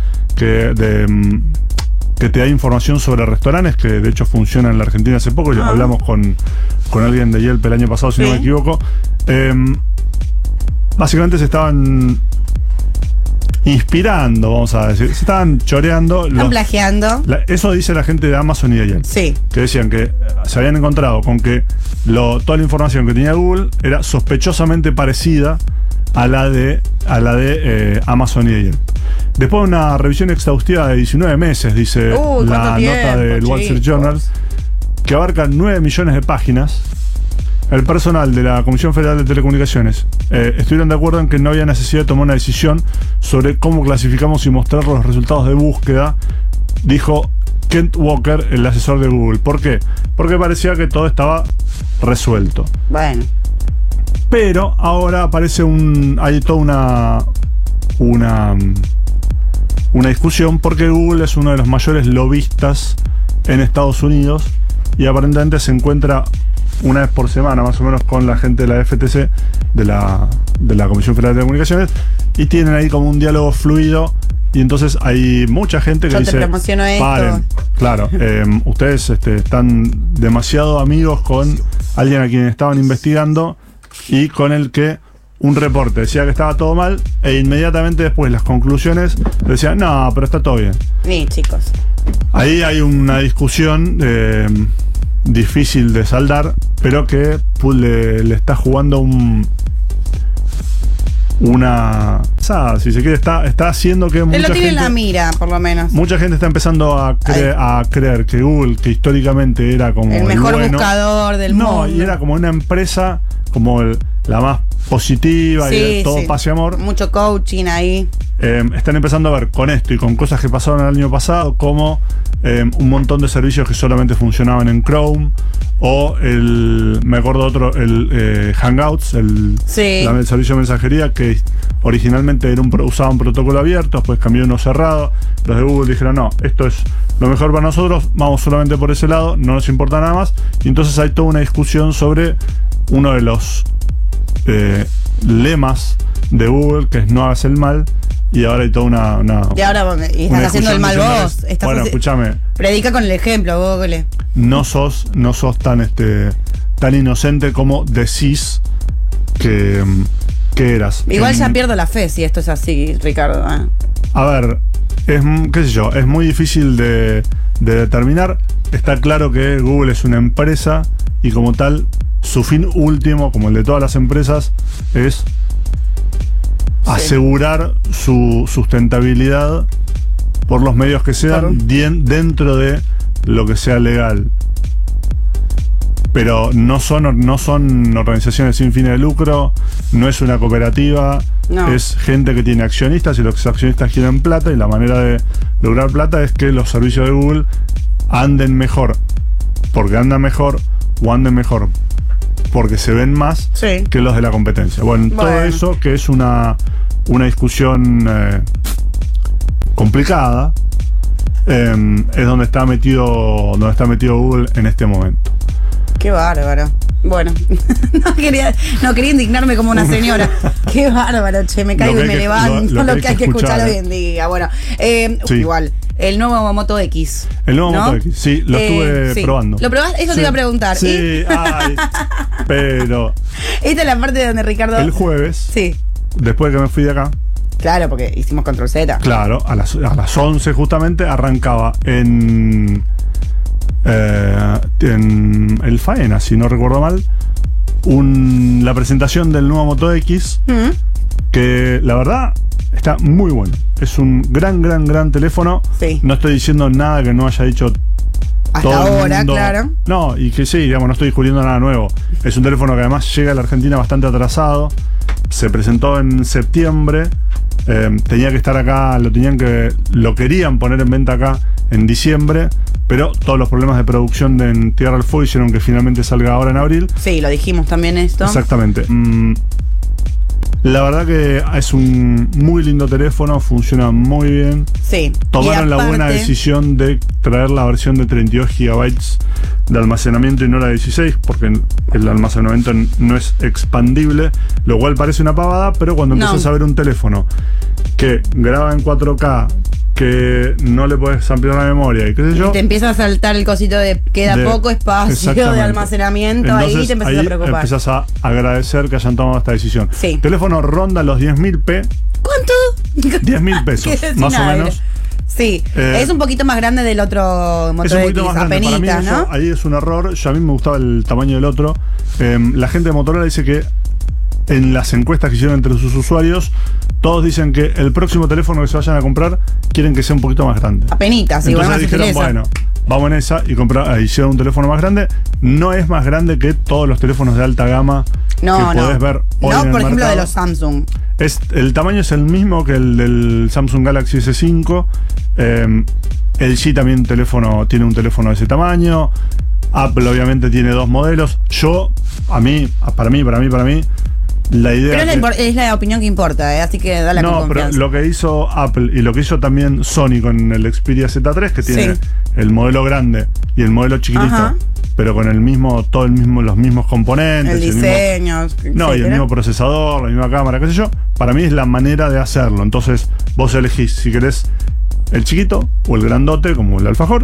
te da información sobre restaurantes, que de hecho funciona en la Argentina hace poco, ya hablamos con alguien de Yelp el año pasado, si no Sí. me equivoco. Básicamente se estaban inspirando, vamos a decir, se estaban choreando. Están plagiando. Eso dice la gente de Amazon y de Yelp. Sí. Que decían que se habían encontrado con que toda la información que tenía Google era sospechosamente parecida a la de Amazon y de Yelp. Después de una revisión exhaustiva de 19 meses, dice Uy, la ¿cuánto nota tiempo, del Wall Street chicos? Journal, que abarca 9 millones de páginas. El personal de la Comisión Federal de Telecomunicaciones estuvieron de acuerdo en que no había necesidad de tomar una decisión sobre cómo clasificamos y mostrar los resultados de búsqueda, dijo Kent Walker, el asesor de Google. ¿Por qué? Porque parecía que todo estaba resuelto. Bueno. Pero ahora aparece hay toda una discusión, porque Google es uno de los mayores lobistas en Estados Unidos y aparentemente se encuentra una vez por semana más o menos con la gente de la FTC, de la Comisión Federal de Telecomunicaciones, y tienen ahí como un diálogo fluido, y entonces hay mucha gente que Yo te dice, promociono esto. paren, claro, ustedes están demasiado amigos con alguien a quien estaban investigando y con el que un reporte decía que estaba todo mal, e inmediatamente después las conclusiones decían, no, pero está todo bien. Sí, chicos. Ahí hay una discusión difícil de saldar, pero que le está jugando si se quiere, está haciendo que Él mucha lo tiene en gente, la mira, por lo menos. mucha gente está empezando a creer que Google, que históricamente era como El mejor bueno, buscador del no, mundo. y era como una empresa como la más positiva y de todo paz y amor. Mucho coaching ahí. Están empezando a ver con esto y con cosas que pasaron el año pasado, como un montón de servicios que solamente funcionaban en Chrome, o me acuerdo otro, el Hangouts, el servicio de mensajería, que originalmente usaba un protocolo abierto, después cambió uno cerrado. Los de Google dijeron, no, esto es lo mejor para nosotros, vamos solamente por ese lado, no nos importa nada más. Y entonces hay toda una discusión sobre uno de los lemas de Google, que es no hagas el mal. Y ahora hay toda una y ahora estás haciendo el mal vos. Bueno, escúchame. Predica con el ejemplo, Google. No sos tan inocente como decís que eras. Igual ya pierdo la fe si esto es así, Ricardo. A ver, qué sé yo, es muy difícil de determinar. Está claro que Google es una empresa y como tal, su fin último, como el de todas las empresas, es asegurar su sustentabilidad por los medios que sean dentro de lo que sea legal. Pero no son organizaciones sin fines de lucro, no es una cooperativa, es gente que tiene accionistas y los accionistas quieren plata, y la manera de lograr plata es que los servicios de Google anden mejor porque andan mejor, o anden mejor porque se ven más que los de la competencia. Bueno, todo eso que es una discusión complicada, es donde está metido Google en este momento. Qué bárbaro. Bueno, no quería indignarme como una señora. Qué bárbaro, che, me caigo y me levanto. Lo que hay que escuchar hoy en día. Bueno, igual, el nuevo Moto X. El nuevo Moto X, sí, lo estuve probando. ¿Lo probaste? Eso te iba a preguntar. Sí, pero... Esta es la parte donde Ricardo... El jueves, después de que me fui de acá. Claro, porque hicimos Control Z. Claro, a las 11 justamente arrancaba en el Faena, si no recuerdo mal, la presentación del nuevo Moto X, que la verdad está muy bueno. Es un gran teléfono. No estoy diciendo nada que no haya dicho hasta ahora, claro. No, y que sí, digamos, no estoy descubriendo nada nuevo. Es un teléfono que además llega a la Argentina bastante atrasado. Se presentó en septiembre. Tenía que estar acá, lo querían poner en venta acá en diciembre, pero todos los problemas de producción en Tierra del Fuego hicieron que finalmente salga ahora en abril. Sí, lo dijimos también esto. Exactamente. La verdad que es un muy lindo teléfono, funciona muy bien. Sí. Tomaron la buena decisión de traer la versión de 32 GB de almacenamiento y no la de 16, porque el almacenamiento no es expandible, lo cual parece una pavada, pero cuando empiezas a ver un teléfono que graba en 4K, que no le puedes ampliar la memoria y qué sé yo, y te empieza a saltar el cosito de queda poco espacio de almacenamiento. Entonces, ahí te empiezas a preocupar. Empiezas a agradecer que hayan tomado esta decisión. El teléfono ronda los 10.000p. ¿Cuánto? 10.000 pesos, más o menos. Sí, es un poquito más grande del otro Moto X, es un poquito más grande. Apenitas, para mí eso, ahí es un error. A mí me gustaba el tamaño del otro. La gente de Motorola dice que en las encuestas que hicieron entre sus usuarios, todos dicen que el próximo teléfono que se vayan a comprar quieren que sea un poquito más grande. Apenitas, entonces dijeron, bueno, vamos en esa y hicieron un teléfono más grande. No es más grande que todos los teléfonos de alta gama que podés ver hoy en el por ejemplo, mercado. de los Samsung. El tamaño es el mismo que el del Samsung Galaxy S5. LG también tiene un teléfono de ese tamaño. Apple obviamente tiene 2 modelos. Para mí, la idea. Pero es la opinión que importa, así que dale con confianza. Pero lo que hizo Apple y lo que hizo también Sony con el Xperia Z3, que tiene el modelo grande y el modelo chiquitito, pero con los mismos componentes, el diseño, y el mismo procesador, la misma cámara, qué sé yo. Para mí es la manera de hacerlo. Entonces vos elegís si querés el chiquito o el grandote, como el alfajor,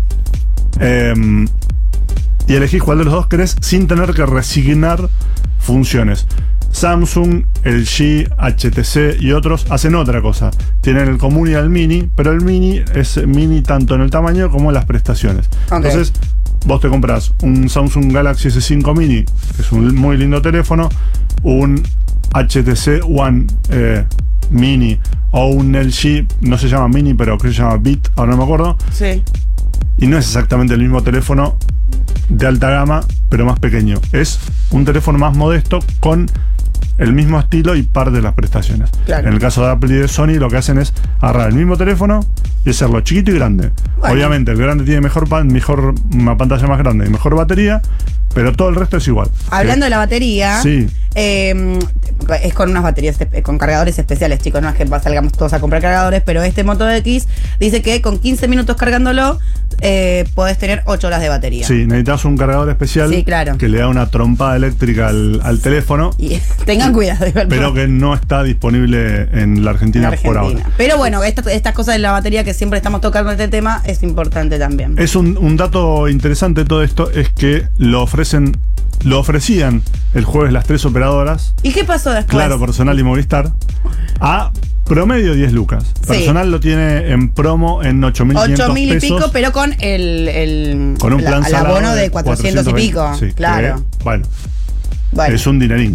y elegís cuál de los dos querés sin tener que resignar funciones. Samsung, LG, HTC y otros hacen otra cosa. Tienen el común y el mini, pero el mini es mini tanto en el tamaño como en las prestaciones. Entonces, vos te compras un Samsung Galaxy S5 Mini, que es un muy lindo teléfono, un HTC One Mini o un LG, no se llama Mini, pero que se llama Beat, ahora no me acuerdo. Sí. Y no es exactamente el mismo teléfono de alta gama, pero más pequeño. Es un teléfono más modesto con el mismo estilo y parte de las prestaciones. En el caso de Apple y de Sony, lo que hacen es agarrar el mismo teléfono y hacerlo chiquito y grande. Obviamente el grande tiene una pantalla más grande y mejor batería, pero todo el resto es igual. Hablando de la batería, es con unas baterías, con cargadores especiales, chicos. No es que salgamos todos a comprar cargadores, pero este Moto X dice que con 15 minutos cargándolo podés tener 8 horas de batería. Sí, necesitas un cargador especial que le da una trompada eléctrica al teléfono. Y tengan cuidado. Pero que no está disponible en la Argentina por ahora. Pero bueno, estas cosas de la batería que siempre estamos tocando este tema es importante también. Es un dato interesante de todo esto, es que lo ofrecían el jueves las 3 operadoras. ¿Y qué pasó después? Claro, Personal y Movistar. A promedio 10 lucas. Personal lo tiene en promo en 8.500 8.000 y pico, pesos, pero con con un plan el abono de 400 y pico. Sí, claro. Bueno, es un dinerín.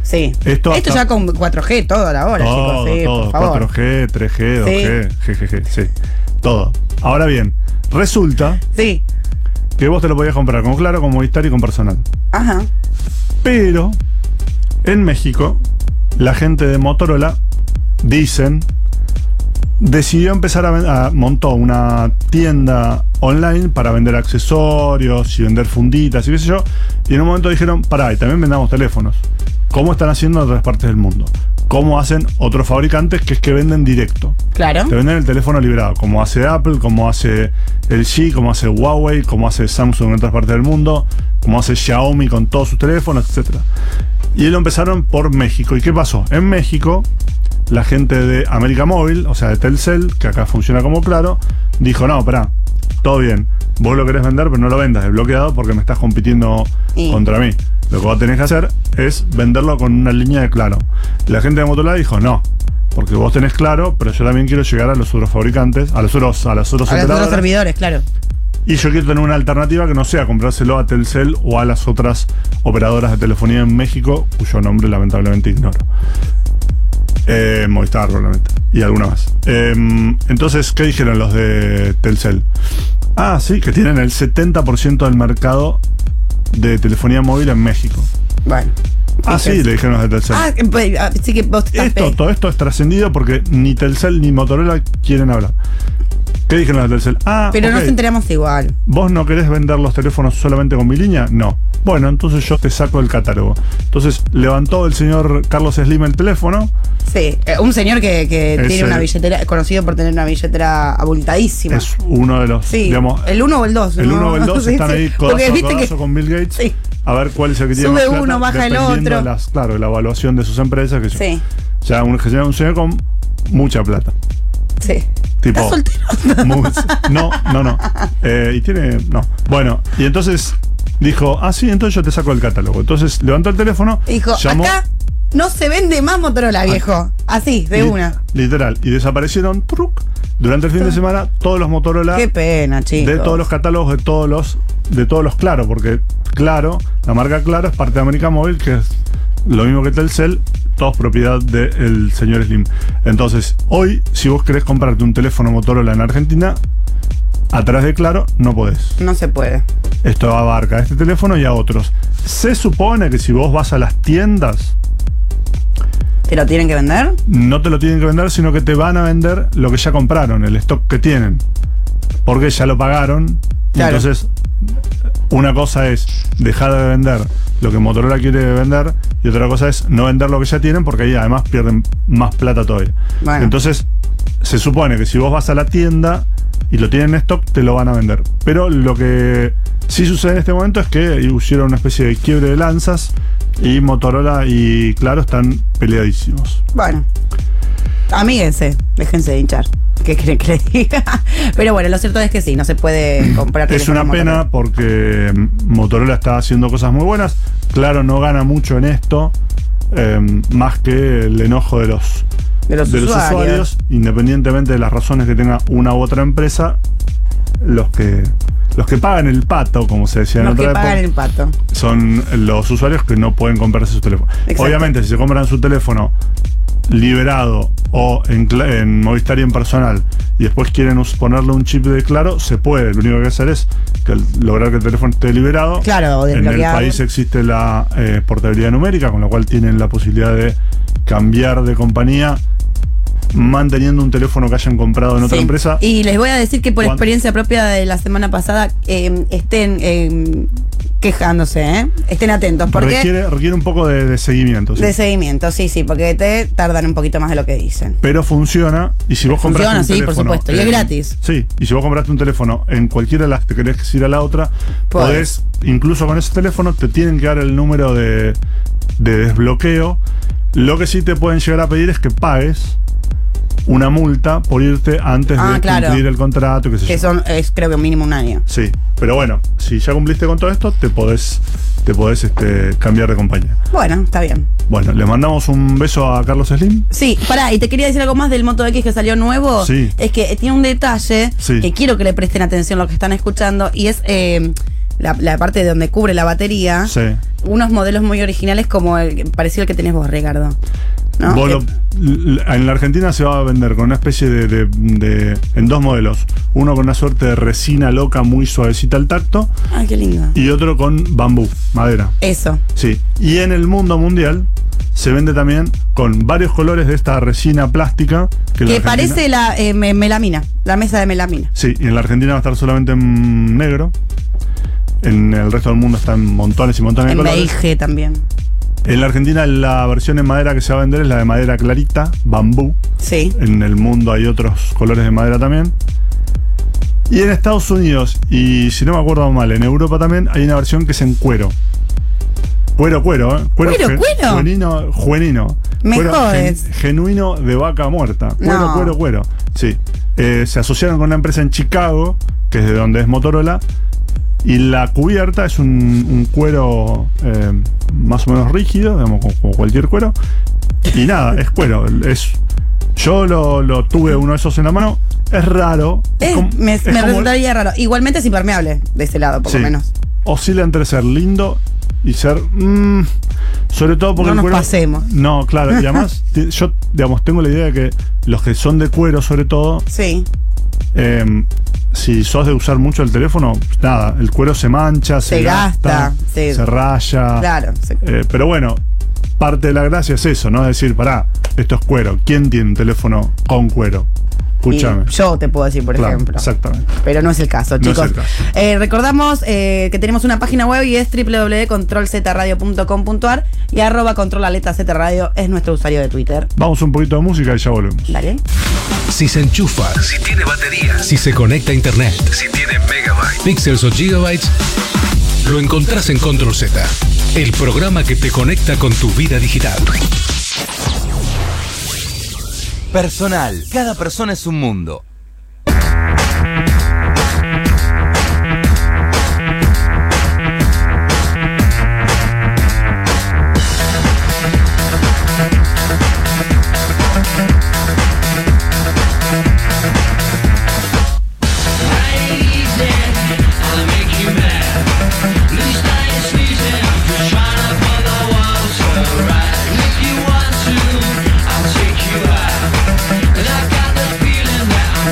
Sí. Esto ya con 4G, todo a la hora, todo, chicos. Sí, todo, por favor. 4G, 3G, 2G, GGG, sí. Todo. Ahora bien, resulta Sí. que vos te lo podías comprar con Claro, con Movistar y con Personal. Ajá. Pero en México, la gente de Motorola, dicen, decidió empezar montó una tienda online para vender accesorios y vender funditas y qué sé yo. Y en un momento dijeron, pará, y también vendamos teléfonos. ¿Cómo están haciendo en otras partes del mundo? ¿Cómo hacen otros fabricantes que es que venden directo? Claro. Te venden el teléfono liberado, como hace Apple, como hace LG, como hace Huawei, como hace Samsung en otras partes del mundo, como hace Xiaomi con todos sus teléfonos, etc. Y lo empezaron por México. ¿Y qué pasó? En México, la gente de América Móvil, o sea de Telcel, que acá funciona como Claro, dijo, no, pará, todo bien, vos lo querés vender, pero no lo vendas desbloqueado porque me estás compitiendo contra mí. Lo que vos tenés que hacer es venderlo con una línea de Claro. La gente de Motorola dijo, no, porque vos tenés Claro, pero yo también quiero llegar a los otros fabricantes, a los otros operadores, servidores, claro. y yo quiero tener una alternativa que no sea comprárselo a Telcel o a las otras operadoras de telefonía en México, cuyo nombre lamentablemente ignoro. Movistar, probablemente. Y alguna más. Entonces, ¿qué dijeron los de Telcel? Ah, sí, que tienen el 70% del mercado de telefonía móvil en México. Bueno. Ah, sí, le dijeron los de Telcel. Sí que vos estás Todo esto es trascendido porque ni Telcel ni Motorola quieren hablar. ¿Qué dijeron los de Telcel? Ah, pero okay. nos enteramos igual. ¿Vos no querés vender los teléfonos solamente con mi línea? No. Bueno, entonces yo te saco el catálogo. Entonces levantó el señor Carlos Slim el teléfono. Sí, un señor que tiene una billetera, conocido por tener una billetera abultadísima. Es uno de los, sí, digamos, el 1 o el 2. El 1 o el 2 sí, están ahí codazo a codazo con Bill Gates. Sí. A ver cuál es el que tiene Sube más plata, uno, baja el dependiendo otro. de claro, la evaluación de sus empresas. Que sí. O sea, un señor con mucha plata. Sí. Tipo, ¿estás soltero? No. Y tiene. No. Bueno, y entonces dijo, ah, sí, entonces yo te saco el catálogo. Entonces levantó el teléfono. Dijo, llamó, acá no se vende más Motorola, viejo. Así, de una. Literal. Y desaparecieron durante el fin de semana todos los Motorola. Qué pena, chicos. De todos los catálogos de todos los Claro, porque Claro, la marca Claro es parte de América Móvil, que es lo mismo que Telcel, todos propiedad del señor Slim. Entonces, hoy, si vos querés comprarte un teléfono Motorola en Argentina, a través de Claro, no podés. No se puede. Esto abarca a este teléfono y a otros. Se supone que si vos vas a las tiendas, ¿te lo tienen que vender? no te lo tienen que vender, sino que te van a vender lo que ya compraron, el stock que tienen. Porque ya lo pagaron. Claro. Entonces, una cosa es dejar de vender lo que Motorola quiere vender y otra cosa es no vender lo que ya tienen, porque ahí además pierden más plata todavía. Bueno. Entonces, se supone que si vos vas a la tienda y lo tienen en stock, te lo van a vender. Pero lo que sí sucede en este momento es que hicieron una especie de quiebre de lanzas y Motorola y Claro están peleadísimos. Bueno, amíguense, déjense de hinchar. ¿Qué creen que les diga? Pero bueno, lo cierto es que sí, no se puede comprar. Es una pena porque Motorola está haciendo cosas muy buenas. Claro, no gana mucho en esto, más que el enojo de los usuarios, independientemente de las razones que tenga una u otra empresa. Los que pagan el pato, como se decía en otra época, pagan el pato son los usuarios que no pueden comprarse su teléfono. Exacto. Obviamente, si se compran su teléfono liberado o en Movistar y en Personal y después quieren ponerle un chip de Claro, se puede. Lo único que hay que hacer es lograr que el teléfono esté liberado. Claro, en el desbloqueado. país existe la portabilidad numérica, con lo cual tienen la posibilidad de cambiar de compañía manteniendo un teléfono que hayan comprado en otra empresa. Y les voy a decir que por experiencia propia de la semana pasada, estén quejándose, estén atentos, porque requiere un poco de seguimiento. ¿Sí? De seguimiento, sí, porque te tardan un poquito más de lo que dicen. Pero funciona, y si vos compraste un teléfono, por supuesto, y es gratis. Sí, y si vos compraste un teléfono en cualquiera de las que querés ir a la otra, podés, incluso con ese teléfono, te tienen que dar el número de desbloqueo. Lo que sí te pueden llegar a pedir es que pagues una multa por irte antes de cumplir el contrato, qué sé yo. Es creo que mínimo un año. Sí, pero bueno, si ya cumpliste con todo esto, te podés cambiar de compañía. Bueno, está bien. Bueno, le mandamos un beso a Carlos Slim. Sí, pará, y te quería decir algo más del Moto X que salió nuevo. Sí. Es que tiene un detalle que quiero que le presten atención a los que están escuchando, y es la parte de donde cubre la batería, Sí. unos modelos muy originales como parecido al que tenés vos, Ricardo. ¿No? Vos en la Argentina se va a vender con una especie en dos modelos. Uno con una suerte de resina loca muy suavecita al tacto Ay, qué lindo. y otro con bambú, madera. Eso. Sí. Y en el mundo mundial se vende también con varios colores de esta resina plástica. Que en la Argentina- parece la melamina, la mesa de melamina. Sí, y en la Argentina va a estar solamente en negro. En el resto del mundo está en montones y montones En de colores. beige también. En la Argentina la versión en madera que se va a vender es la de madera clarita, bambú. Sí. En el mundo hay otros colores de madera también. Y en Estados Unidos, y si no me acuerdo mal, en Europa también hay una versión que es en cuero. Cuero, ¿eh? ¿Cuero? Juenino. Me Cuero jodes. genuino de vaca muerta. No. Cuero. Sí. Se asociaron con una empresa en Chicago, que es de donde es Motorola. Y la cubierta es un cuero más o menos rígido, digamos, como cualquier cuero. Y nada, es cuero. Yo lo tuve uno de esos en la mano. Es raro. Me resultaría raro. Igualmente es impermeable de ese lado, por lo menos. Oscila entre ser lindo y ser. Sobre todo porque No el nos cuero. pasemos. No, claro. Y además, yo, digamos, tengo la idea de que los que son de cuero, sobre todo. Sí. Si sos de usar mucho el teléfono, nada, el cuero se mancha, se gasta, sí. se raya. Claro. Sí. Pero bueno, parte de la gracia es eso, ¿no? Es decir, pará, esto es cuero. ¿Quién tiene un teléfono con cuero? Escúchame. Y yo te puedo decir, por Claro, ejemplo. exactamente. Pero no es el caso, No chicos. es el caso. Recordamos que tenemos una página web y es www.controlzradio.com.ar y @controlaletraZradio es nuestro usuario de Twitter. Vamos un poquito de música y ya volvemos. Dale. Si se enchufa, si tiene batería, si se conecta a internet, si tiene megabytes, píxeles o gigabytes, lo encontrás en Control Z, el programa que te conecta con tu vida digital. Personal. Cada persona es un mundo. And I got the feeling that I'm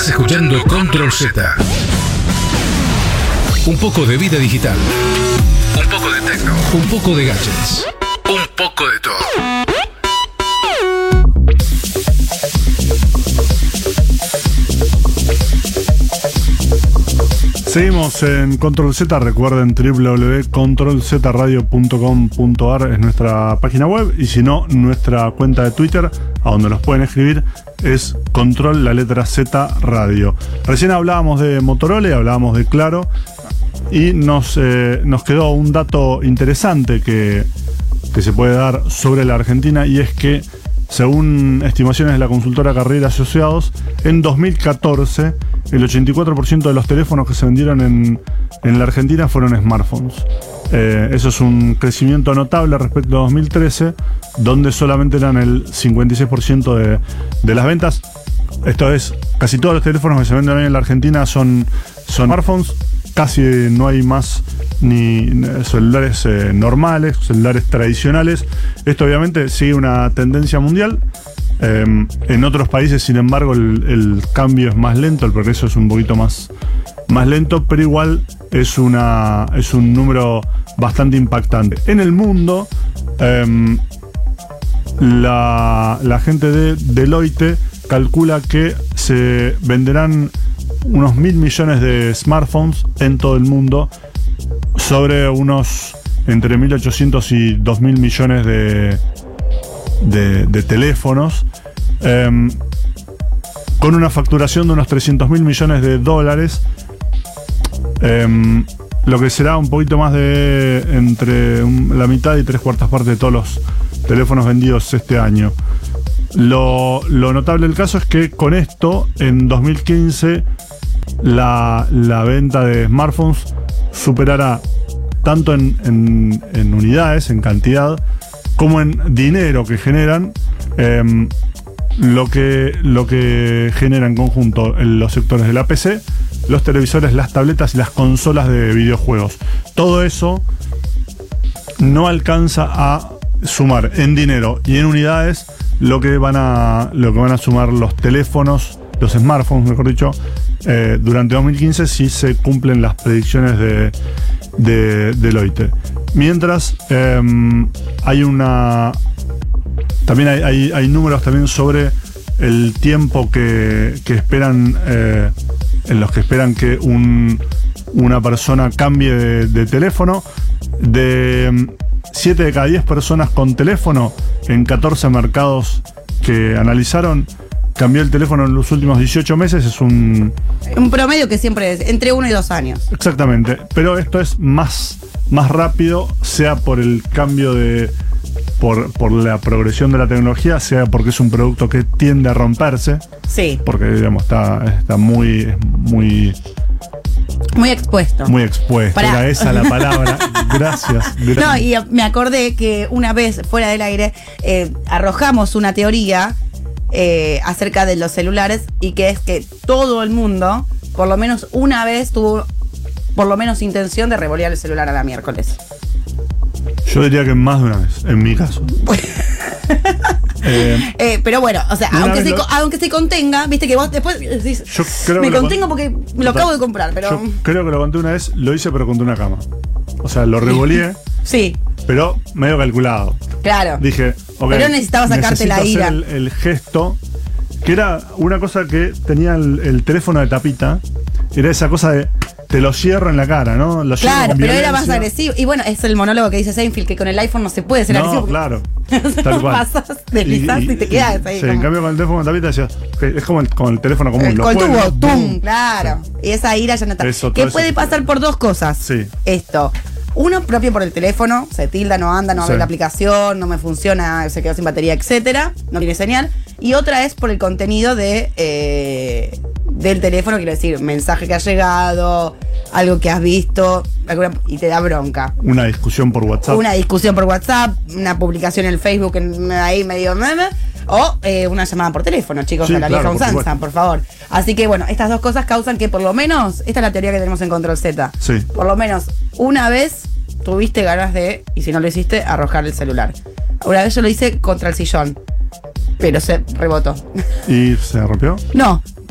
Estás escuchando Control Z. Un poco de vida digital. Un poco de tecno. Un poco de gadgets. Un poco de todo. Seguimos en Control Z, recuerden www.controlzradio.com.ar es nuestra página web, y si no, nuestra cuenta de Twitter, a donde nos pueden escribir, es Control, la letra Z, Radio. Recién hablábamos de Motorola y hablábamos de Claro, y nos quedó un dato interesante que se puede dar sobre la Argentina, y es que, según estimaciones de la consultora Carrera Asociados, en 2014 el 84% de los teléfonos que se vendieron en la Argentina fueron smartphones. Eso es un crecimiento notable respecto a 2013, donde solamente eran el 56% de las ventas. Esto es, casi todos los teléfonos que se venden hoy en la Argentina son smartphones. Casi no hay más ni celulares normales, celulares tradicionales. Esto obviamente sigue una tendencia mundial. En otros países, sin embargo, el cambio es más lento, el progreso es un poquito más lento, pero igual es un número bastante impactante. En el mundo, la gente de Deloitte calcula que se venderán unos 1.000 millones de smartphones en todo el mundo, sobre unos entre 1.800 y 2.000 millones de teléfonos, con una facturación de unos 300.000 millones de dólares, lo que será un poquito más de entre la mitad y 3/4 partes de todos los teléfonos vendidos este año. Lo notable del caso es que con esto, en 2015, la venta de smartphones superará tanto en unidades, en cantidad, como en dinero que generan, lo que genera en conjunto en los sectores de la PC, los televisores, las tabletas y las consolas de videojuegos. Todo eso no alcanza a sumar en dinero y en unidades lo que van a sumar los teléfonos, los smartphones, mejor dicho, durante 2015, si se cumplen las predicciones de Deloitte. Mientras, también hay números también sobre el tiempo que esperan, en los que esperan que una persona cambie de teléfono. De 7 de cada 10 personas con teléfono en 14 mercados que analizaron, cambió el teléfono en los últimos 18 meses. Es un promedio que siempre es entre 1 y 2 años. Exactamente, pero esto es más rápido, sea por el cambio por la progresión de la tecnología, sea porque es un producto que tiende a romperse. Sí. Porque, digamos, está muy expuesto. Muy expuesto. Era esa la palabra. Gracias. No, y me acordé que una vez fuera del aire arrojamos una teoría acerca de los celulares, y que es que todo el mundo, por lo menos una vez, tuvo por lo menos intención de revolear el celular a la miércoles. Yo diría que más de una vez, en mi caso. Pero bueno, o sea, aunque se contenga, viste que vos después decís, me contengo porque me lo acabo de comprar, pero... Yo creo que lo conté una vez, lo hice pero conté una cama. O sea, lo revoleé. Sí. Pero medio calculado. Claro. Dije, okay, pero necesitaba sacarte la ira. El gesto, que era una cosa que tenía el teléfono de tapita, era esa cosa de te lo cierro en la cara, ¿no? Lo claro, pero era más agresivo. Y bueno, es el monólogo que dice Seinfeld, que con el iPhone no se puede ser agresivo. No, claro. Tal cual. Pasas, deslizas y te quedas ahí. Sí, en cambio con el teléfono de tapita decías, es como el teléfono común. Con el tubo, tum, claro. Sí. Y esa ira ya no está. Que puede pasar por dos cosas. Sí. Esto. Uno, propio por el teléfono, se tilda, no anda, no abre la aplicación, no me funciona, se quedó sin batería, etcétera, no tiene señal. Y otra es por el contenido del teléfono, quiero decir, mensaje que ha llegado, algo que has visto, y te da bronca. Una discusión por WhatsApp. Una publicación en el Facebook ahí medio meme. O una llamada por teléfono, chicos, sí, a la vieja claro, usanza, por favor. Así que bueno, estas dos cosas causan que por lo menos, esta es la teoría que tenemos en Control Z, sí, por lo menos una vez tuviste ganas de, y si no lo hiciste, arrojar el celular. Una vez yo lo hice contra el sillón, pero se rebotó. ¿Y se rompió? No,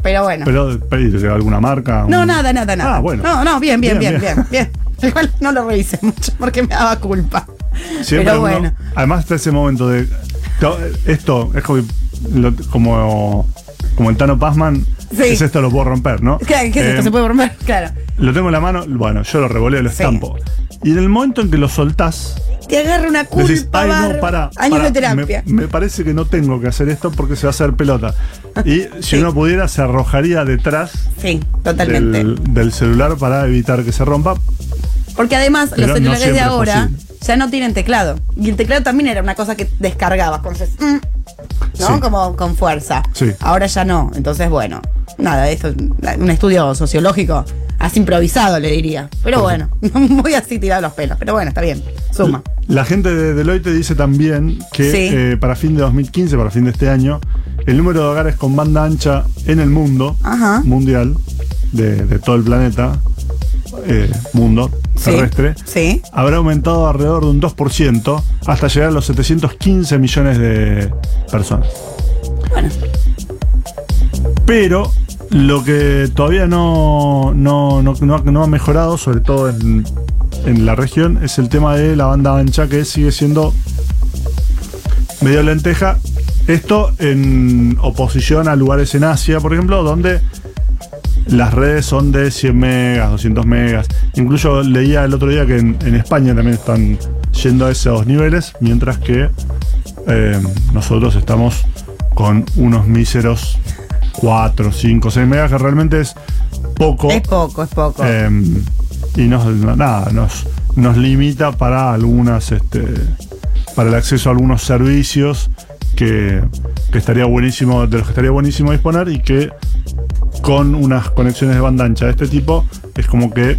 Pero bueno. Pero ¿pediste alguna marca? No, nada. Ah, bueno. No, bien. Igual no lo revisé mucho porque me daba culpa. Siempre pero bueno. Además está ese momento de... Esto es como el Tano Pazman. Sí. Es esto, lo puedo romper, ¿no? ¿Qué es esto? ¿Se puede romper? Claro. Lo tengo en la mano, bueno, yo lo revoleo, lo estampo. Y en el momento en que lo soltás, te agarra una culpa. decís, ay, no, para. Años de terapia. Me parece que no tengo que hacer esto porque se va a hacer pelota. Y si uno pudiera, se arrojaría detrás sí, totalmente. del celular para evitar que se rompa. Porque además Pero los celulares no de siempre es ahora posible. ya no tienen teclado. Y el teclado también era una cosa que descargabas. Entonces, ¿no? Sí. Como con fuerza. Sí. Ahora ya no. Entonces, bueno, nada, esto es un estudio sociológico. Has improvisado, le diría. Pero bueno, muy así tirado los pelos. Pero bueno, está bien. Suma. La gente de Deloitte dice también que para fin de 2015, para fin de este año, el número de hogares con banda ancha en el mundo mundial, de todo el planeta, mundo terrestre, habrá aumentado alrededor de un 2% hasta llegar a los 715 millones de personas. Bueno. Pero lo que todavía no ha mejorado, sobre todo en la región, es el tema de la banda ancha, que sigue siendo medio lenteja. Esto en oposición a lugares en Asia, por ejemplo, donde las redes son de 100 megas, 200 megas. Incluso leía el otro día que en España también están yendo a esos niveles, mientras que nosotros estamos con unos míseros 4, 5, 6 megas, que realmente es poco. Es poco. Y nos limita para algunas, para el acceso a algunos servicios que estaría buenísimo, de los que estaría buenísimo disponer, y que con unas conexiones de banda ancha de este tipo es como que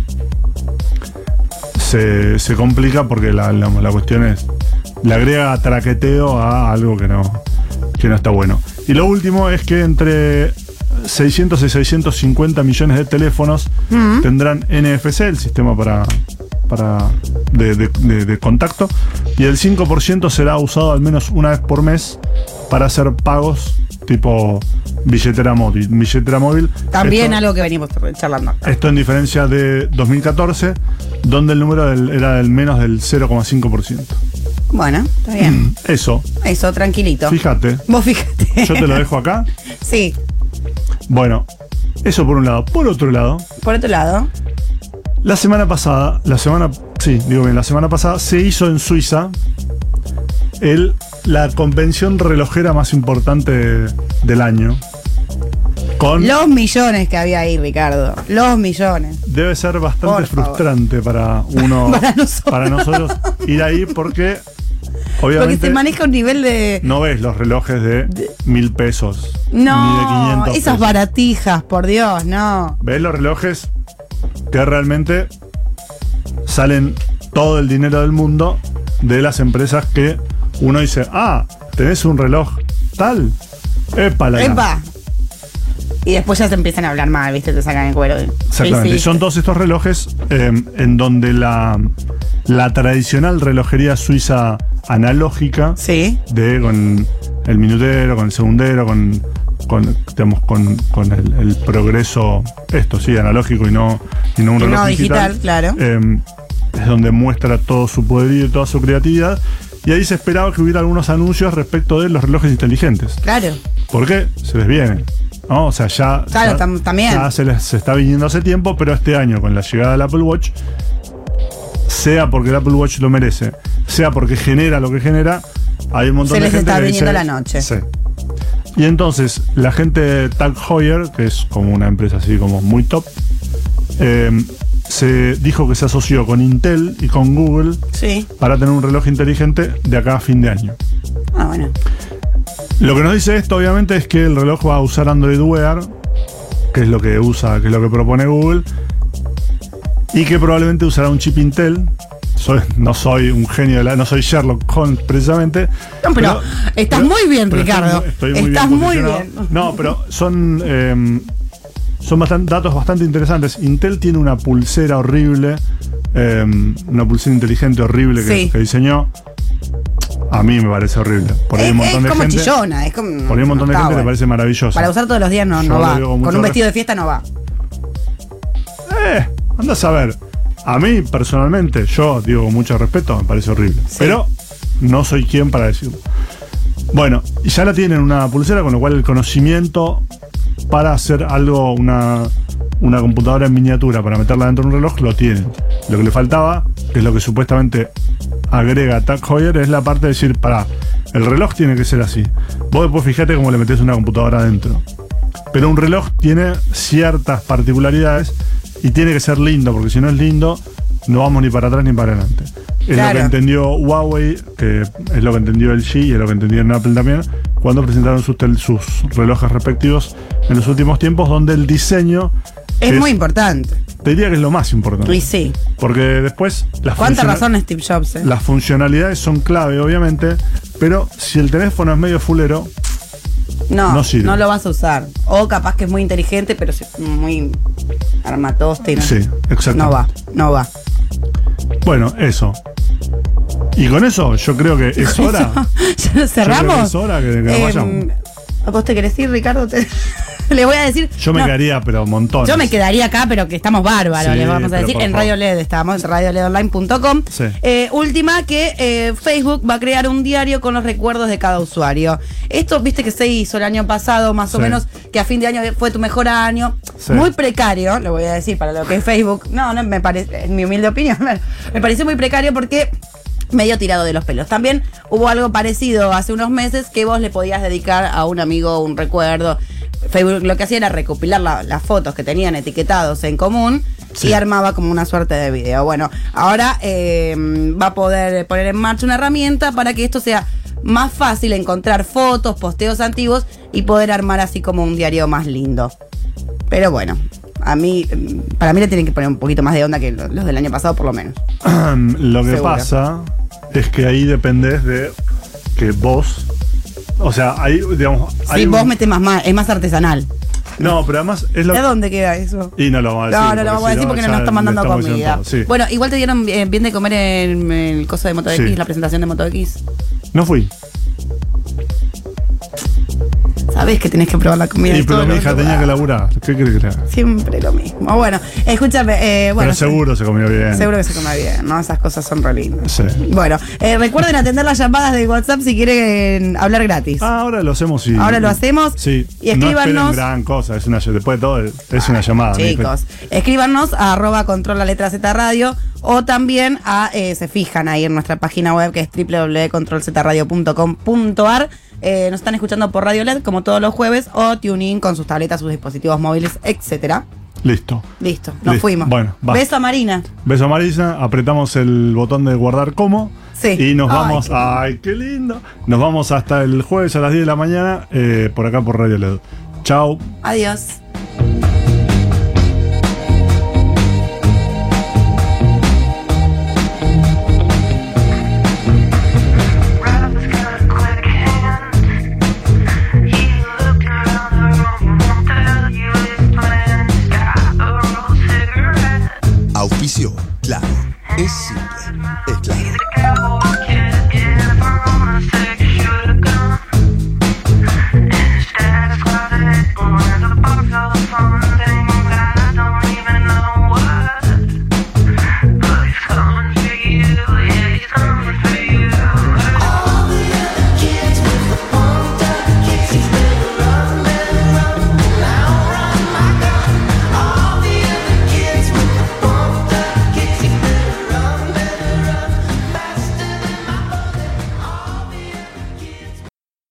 se complica, porque la cuestión es, le agrega traqueteo a algo que no está bueno. Y lo último es que entre 600 y 650 millones de teléfonos tendrán NFC, el sistema de contacto, y el 5% será usado al menos una vez por mes para hacer pagos tipo billetera móvil. También algo que venimos charlando. Esto en diferencia de 2014, donde el número era del menos del 0,5%. Bueno, está bien. Eso, tranquilito. fíjate. Vos fíjate. Yo te lo dejo acá. Sí. Bueno, eso por un lado. Por otro lado, la semana pasada se hizo en Suiza la convención relojera más importante del año. Con los millones que había ahí, Ricardo. Los millones. Debe ser bastante frustrante para uno, para nosotros ir ahí, porque obviamente se maneja un nivel de... No ves los relojes de 1.000 pesos. No, ni de 500 esas pesos. baratijas, por Dios, no. Ves los relojes que realmente salen todo el dinero del mundo de las empresas que uno dice, tenés un reloj tal. ¡Epa! Y después ya se empiezan a hablar mal, ¿viste? Te sacan el cuero. Exactamente. Sí. Y son todos estos relojes en donde la tradicional relojería suiza analógica, con el minutero, con el segundero, con el progreso, analógico y no un reloj digital, claro. Es donde muestra todo su poderío y toda su creatividad. Y ahí se esperaba que hubiera algunos anuncios respecto de los relojes inteligentes. Claro. Porque se les viene, ¿no? O sea, también. Ya se está viniendo hace tiempo, pero este año, con la llegada del Apple Watch, sea porque el Apple Watch lo merece, sea porque genera lo que genera, hay un montón de gente que está viniendo dice, la noche. Sí. Y entonces, la gente de Tag Heuer, que es como una empresa así como muy top, se dijo que se asoció con Intel y con Google para tener un reloj inteligente de acá a fin de año. Bueno. Lo que nos dice esto, obviamente, es que el reloj va a usar Android Wear, que es lo que propone Google, y que probablemente usará un chip Intel. No soy un genio no soy Sherlock Holmes precisamente. No, pero estás muy bien, Ricardo. Estás muy bien. No, pero son datos bastante interesantes. Intel tiene una pulsera horrible, una pulsera inteligente horrible que diseñó. A mí me parece horrible. Por ahí un montón de como gente. chillona, es como. Por ahí un montón de está gente le bueno. parece maravilloso. Para usar todos los días no Yo va. lo digo con Con mucho un vestido de fiesta no va. Anda a saber. A mí, personalmente, yo digo con mucho respeto, me parece horrible. Sí. Pero no soy quien para decirlo. Bueno, y ya la tienen una pulsera, con lo cual el conocimiento para hacer algo, una computadora en miniatura, para meterla dentro de un reloj, lo tienen. Lo que le faltaba, que es lo que supuestamente agrega Tag Heuer, es la parte de decir, pará, el reloj tiene que ser así. Vos después fijate cómo le metés una computadora adentro. Pero un reloj tiene ciertas particularidades y tiene que ser lindo, porque si no es lindo, no vamos ni para atrás ni para adelante. Es Claro. lo que entendió Huawei, que es lo que entendió LG y es lo que entendieron Apple también, cuando presentaron sus relojes respectivos en los últimos tiempos, donde el diseño Es muy importante. te diría que es lo más importante. Y sí. Porque después ¿Cuánta razón Steve Jobs? las funcionalidades son clave, obviamente, pero si el teléfono es medio fulero, No, no sirve. no lo vas a usar. O capaz que es muy inteligente, pero es muy armatoste y no. sí, exacto. No va. Bueno, eso. Y con eso yo creo que es hora. ¿Ya lo cerramos? Es hora que nos vayamos. ¿Vos te querés ir, Ricardo? Le voy a decir. Yo me no, quedaría, pero montones. Yo me quedaría acá, pero que estamos bárbaros, Sí, les vamos a pero decir. por En favor. Radio LED estamos, en radioledonline.com. Sí. Última, que Facebook va a crear un diario con los recuerdos de cada usuario. Esto, viste que se hizo el año pasado, más o Sí. menos, que a fin de año fue tu mejor año. Sí. Muy precario, lo voy a decir, para lo que es Facebook. No, me parece, en mi humilde opinión, me pareció muy precario porque medio tirado de los pelos. También hubo algo parecido hace unos meses que vos le podías dedicar a un amigo un recuerdo. Facebook lo que hacía era recopilar las fotos que tenían etiquetados en común Sí. y armaba como una suerte de video. Bueno, ahora va a poder poner en marcha una herramienta para que esto sea más fácil encontrar fotos, posteos antiguos y poder armar así como un diario más lindo. Pero bueno, para mí le tienen que poner un poquito más de onda que los del año pasado por lo menos. Lo que Seguro. pasa es que ahí dependés de que vos. O sea, ahí, digamos. Si hay vos un- metés es más artesanal. No, pero además es lo ¿De dónde queda eso? Y no lo vamos a decir. No lo vamos a decir porque no nos están mandando comida. Sí. Bueno, igual te dieron bien de comer en el coso de Moto X, Sí. la presentación de Moto X. No fui. Sabés que tenés que probar la comida. Y de pero todos mi los hija tenía lugares. que laburar. ¿Qué crees que le haga? Siempre lo mismo. Bueno, escúchame. Bueno, Pero seguro se comió bien. Seguro que se come bien, ¿no? Esas cosas son re lindas. Sí. Bueno, recuerden atender las llamadas de WhatsApp si quieren hablar gratis. Ah, ahora lo hacemos y. Ahora lo hacemos. Sí. Y escríbanos. No esperen gran cosa. Es después de todo, es una llamada. Chicos, escríbanos a @control la letra Z Radio o también se fijan ahí en nuestra página web que es www.controlzradio.com.ar. Nos están escuchando por Radio LED como todos los jueves o TuneIn con sus tabletas, sus dispositivos móviles, etcétera. Listo. Listo, nos Listo. fuimos. Bueno, va. Beso a Marina. Beso a Marisa, apretamos el botón de guardar como. Sí. Y nos Ay, vamos. qué lindo. Ay, qué lindo. Nos vamos hasta el jueves a las 10 de la mañana por acá por Radio LED. Chao. Adiós. Rob's got quick hands. He looked around the room, won't tell you his plans. Got a roll cigarette. Auspicio, claro, es simple, es claro. He's a cowboy.